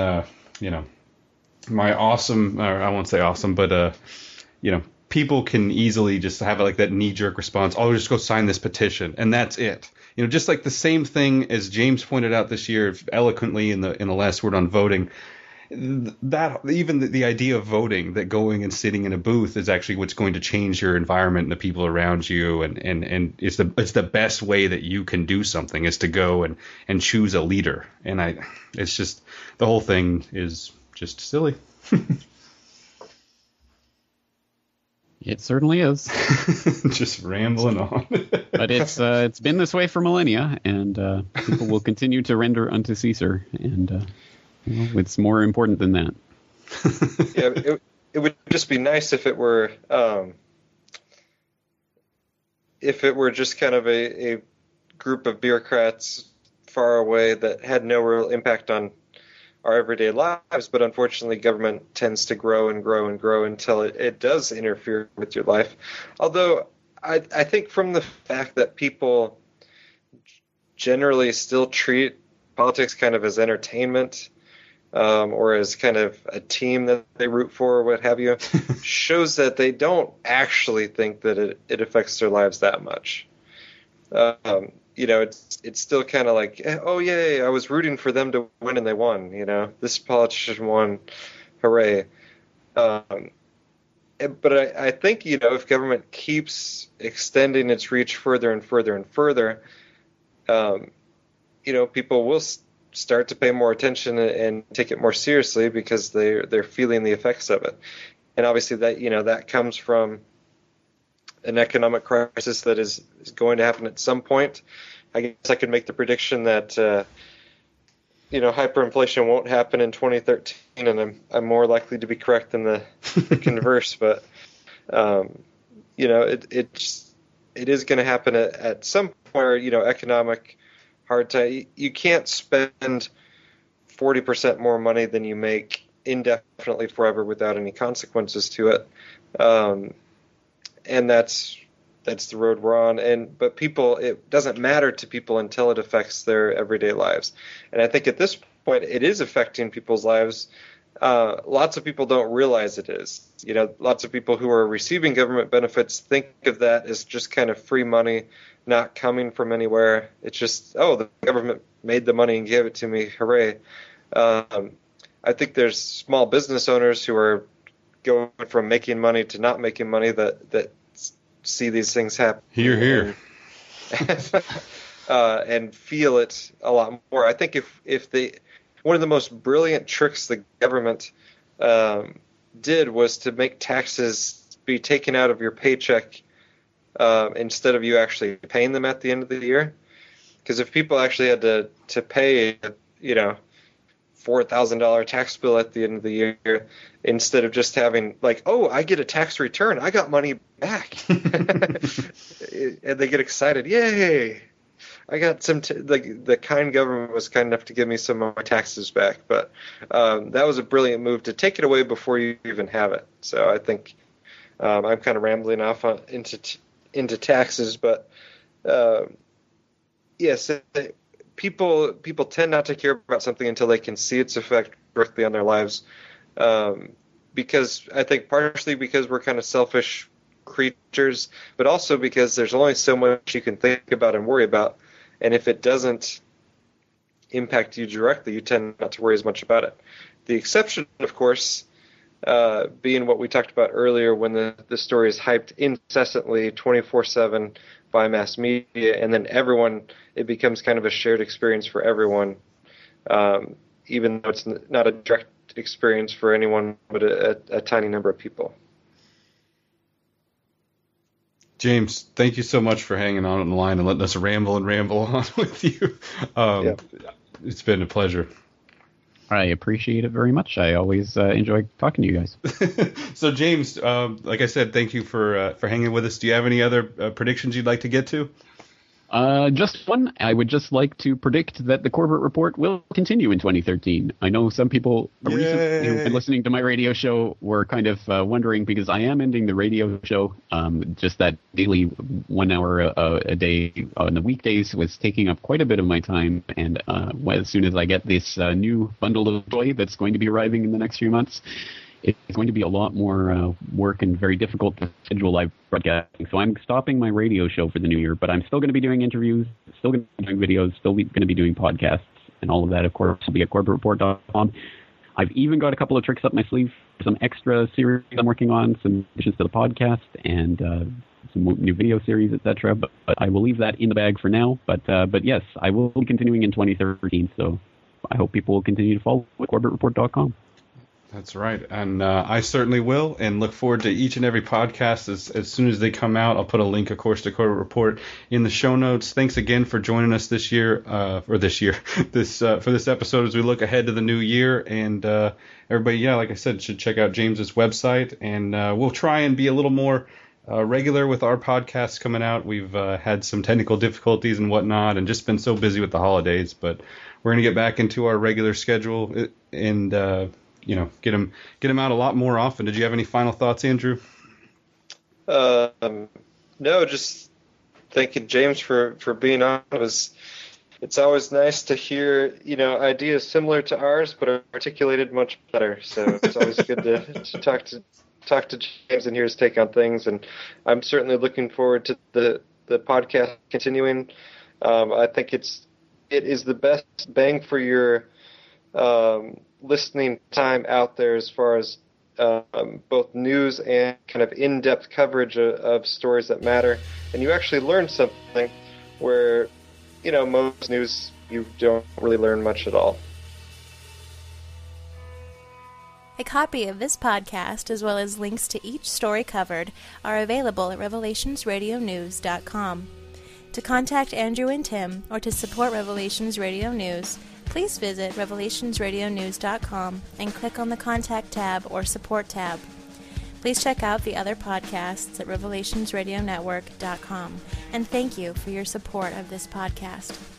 my awesome, or I won't say awesome, but people can easily just have like that knee-jerk response. Oh, just go sign this petition, and that's it. Just like the same thing as James pointed out this year eloquently in the last word on voting. That even the idea of voting, that going and sitting in a booth is actually what's going to change your environment and the people around you, and it's the best way that you can do something is to go and choose a leader. And it's just, the whole thing is just silly. It certainly is. Just rambling on. But it's been this way for millennia, and people will continue to render unto Caesar, and it's more important than that. Yeah, it would just be nice if it were just kind of a group of bureaucrats far away that had no real impact on our everyday lives, but unfortunately government tends to grow and grow and grow until it does interfere with your life. Although I think from the fact that people generally still treat politics kind of as entertainment, or as kind of a team that they root for or what have you, shows that they don't actually think that it affects their lives that much. It's still kind of like, oh, yay, I was rooting for them to win and they won. This politician won, hooray. But I think, if government keeps extending its reach further and further and further, people will start to pay more attention and take it more seriously because they're feeling the effects of it. And obviously that comes from an economic crisis that is going to happen at some point. I guess I could make the prediction that hyperinflation won't happen in 2013, and I'm more likely to be correct than the converse. But it is going to happen at some point where economic hard time. You can't spend 40% more money than you make indefinitely forever without any consequences to it. And that's the road we're on. But people, it doesn't matter to people until it affects their everyday lives. And I think at this point, it is affecting people's lives. Lots of people don't realize it is. Lots of people who are receiving government benefits think of that as just kind of free money, not coming from anywhere. It's just, the government made the money and gave it to me, hooray. I think there's small business owners who are going from making money to not making money that see these things happen. Hear. And feel it a lot more. I think if one of the most brilliant tricks the government did was to make taxes be taken out of your paycheck instead of you actually paying them at the end of the year. Because if people actually had to pay, $4,000 tax bill at the end of the year, instead of just having like, I get a tax return, I got money back, and they get excited, yay! I got some. The kind government was kind enough to give me some of my taxes back, but that was a brilliant move to take it away before you even have it. So I think I'm kind of rambling off into taxes, but yes. People tend not to care about something until they can see its effect directly on their lives, because I think partially because we're kind of selfish creatures, but also because there's only so much you can think about and worry about, and if it doesn't impact you directly, you tend not to worry as much about it. The exception, of course, being what we talked about earlier, when the story is hyped incessantly 24/7 by mass media, and then it becomes kind of a shared experience for everyone, even though it's not a direct experience for anyone but a tiny number of people. James, thank you so much for hanging on the line and letting us ramble on with you. It's been a pleasure. I appreciate it very much. I always enjoy talking to you guys. So, James, like I said, thank you for hanging with us. Do you have any other predictions you'd like to get to? Just one. I would just like to predict that the Corbett Report will continue in 2013. I know some people recently who've been listening to my radio show were kind of wondering, because I am ending the radio show, just that daily 1 hour a day on the weekdays was taking up quite a bit of my time. And as soon as I get this new bundle of joy that's going to be arriving in the next few months, it's going to be a lot more work and very difficult to schedule live broadcasting. So I'm stopping my radio show for the new year, but I'm still going to be doing interviews, still going to be doing videos, still going to be doing podcasts, and all of that, of course, will be at CorbettReport.com. I've even got a couple of tricks up my sleeve, some extra series I'm working on, some additions to the podcast, and some new video series, etc. But I will leave that in the bag for now. But yes, I will be continuing in 2013, so I hope people will continue to follow at CorbettReport.com. That's right. And I certainly will, and look forward to each and every podcast as soon as they come out. I'll put a link, of course, to Corbett Report in the show notes. Thanks again for joining us this episode as we look ahead to the new year. And everybody, like I said, should check out James's website. And we'll try and be a little more regular with our podcasts coming out. We've had some technical difficulties and whatnot, and just been so busy with the holidays. But we're going to get back into our regular schedule and get him out a lot more often. Did you have any final thoughts, Andrew? No, just thanking James for being on. It's always nice to hear, ideas similar to ours, but articulated much better. So it's always good to talk to James and hear his take on things. And I'm certainly looking forward to the podcast continuing. I think it is the best bang for your listening time out there as far as both news and kind of in-depth coverage of stories that matter. And you actually learn something where, most news you don't really learn much at all. A copy of this podcast, as well as links to each story covered, are available at revelationsradionews.com. To contact Andrew and Tim, or to support Revelations Radio News, please visit revelationsradionews.com and click on the Contact tab or Support tab. Please check out the other podcasts at revelationsradionetwork.com, and thank you for your support of this podcast.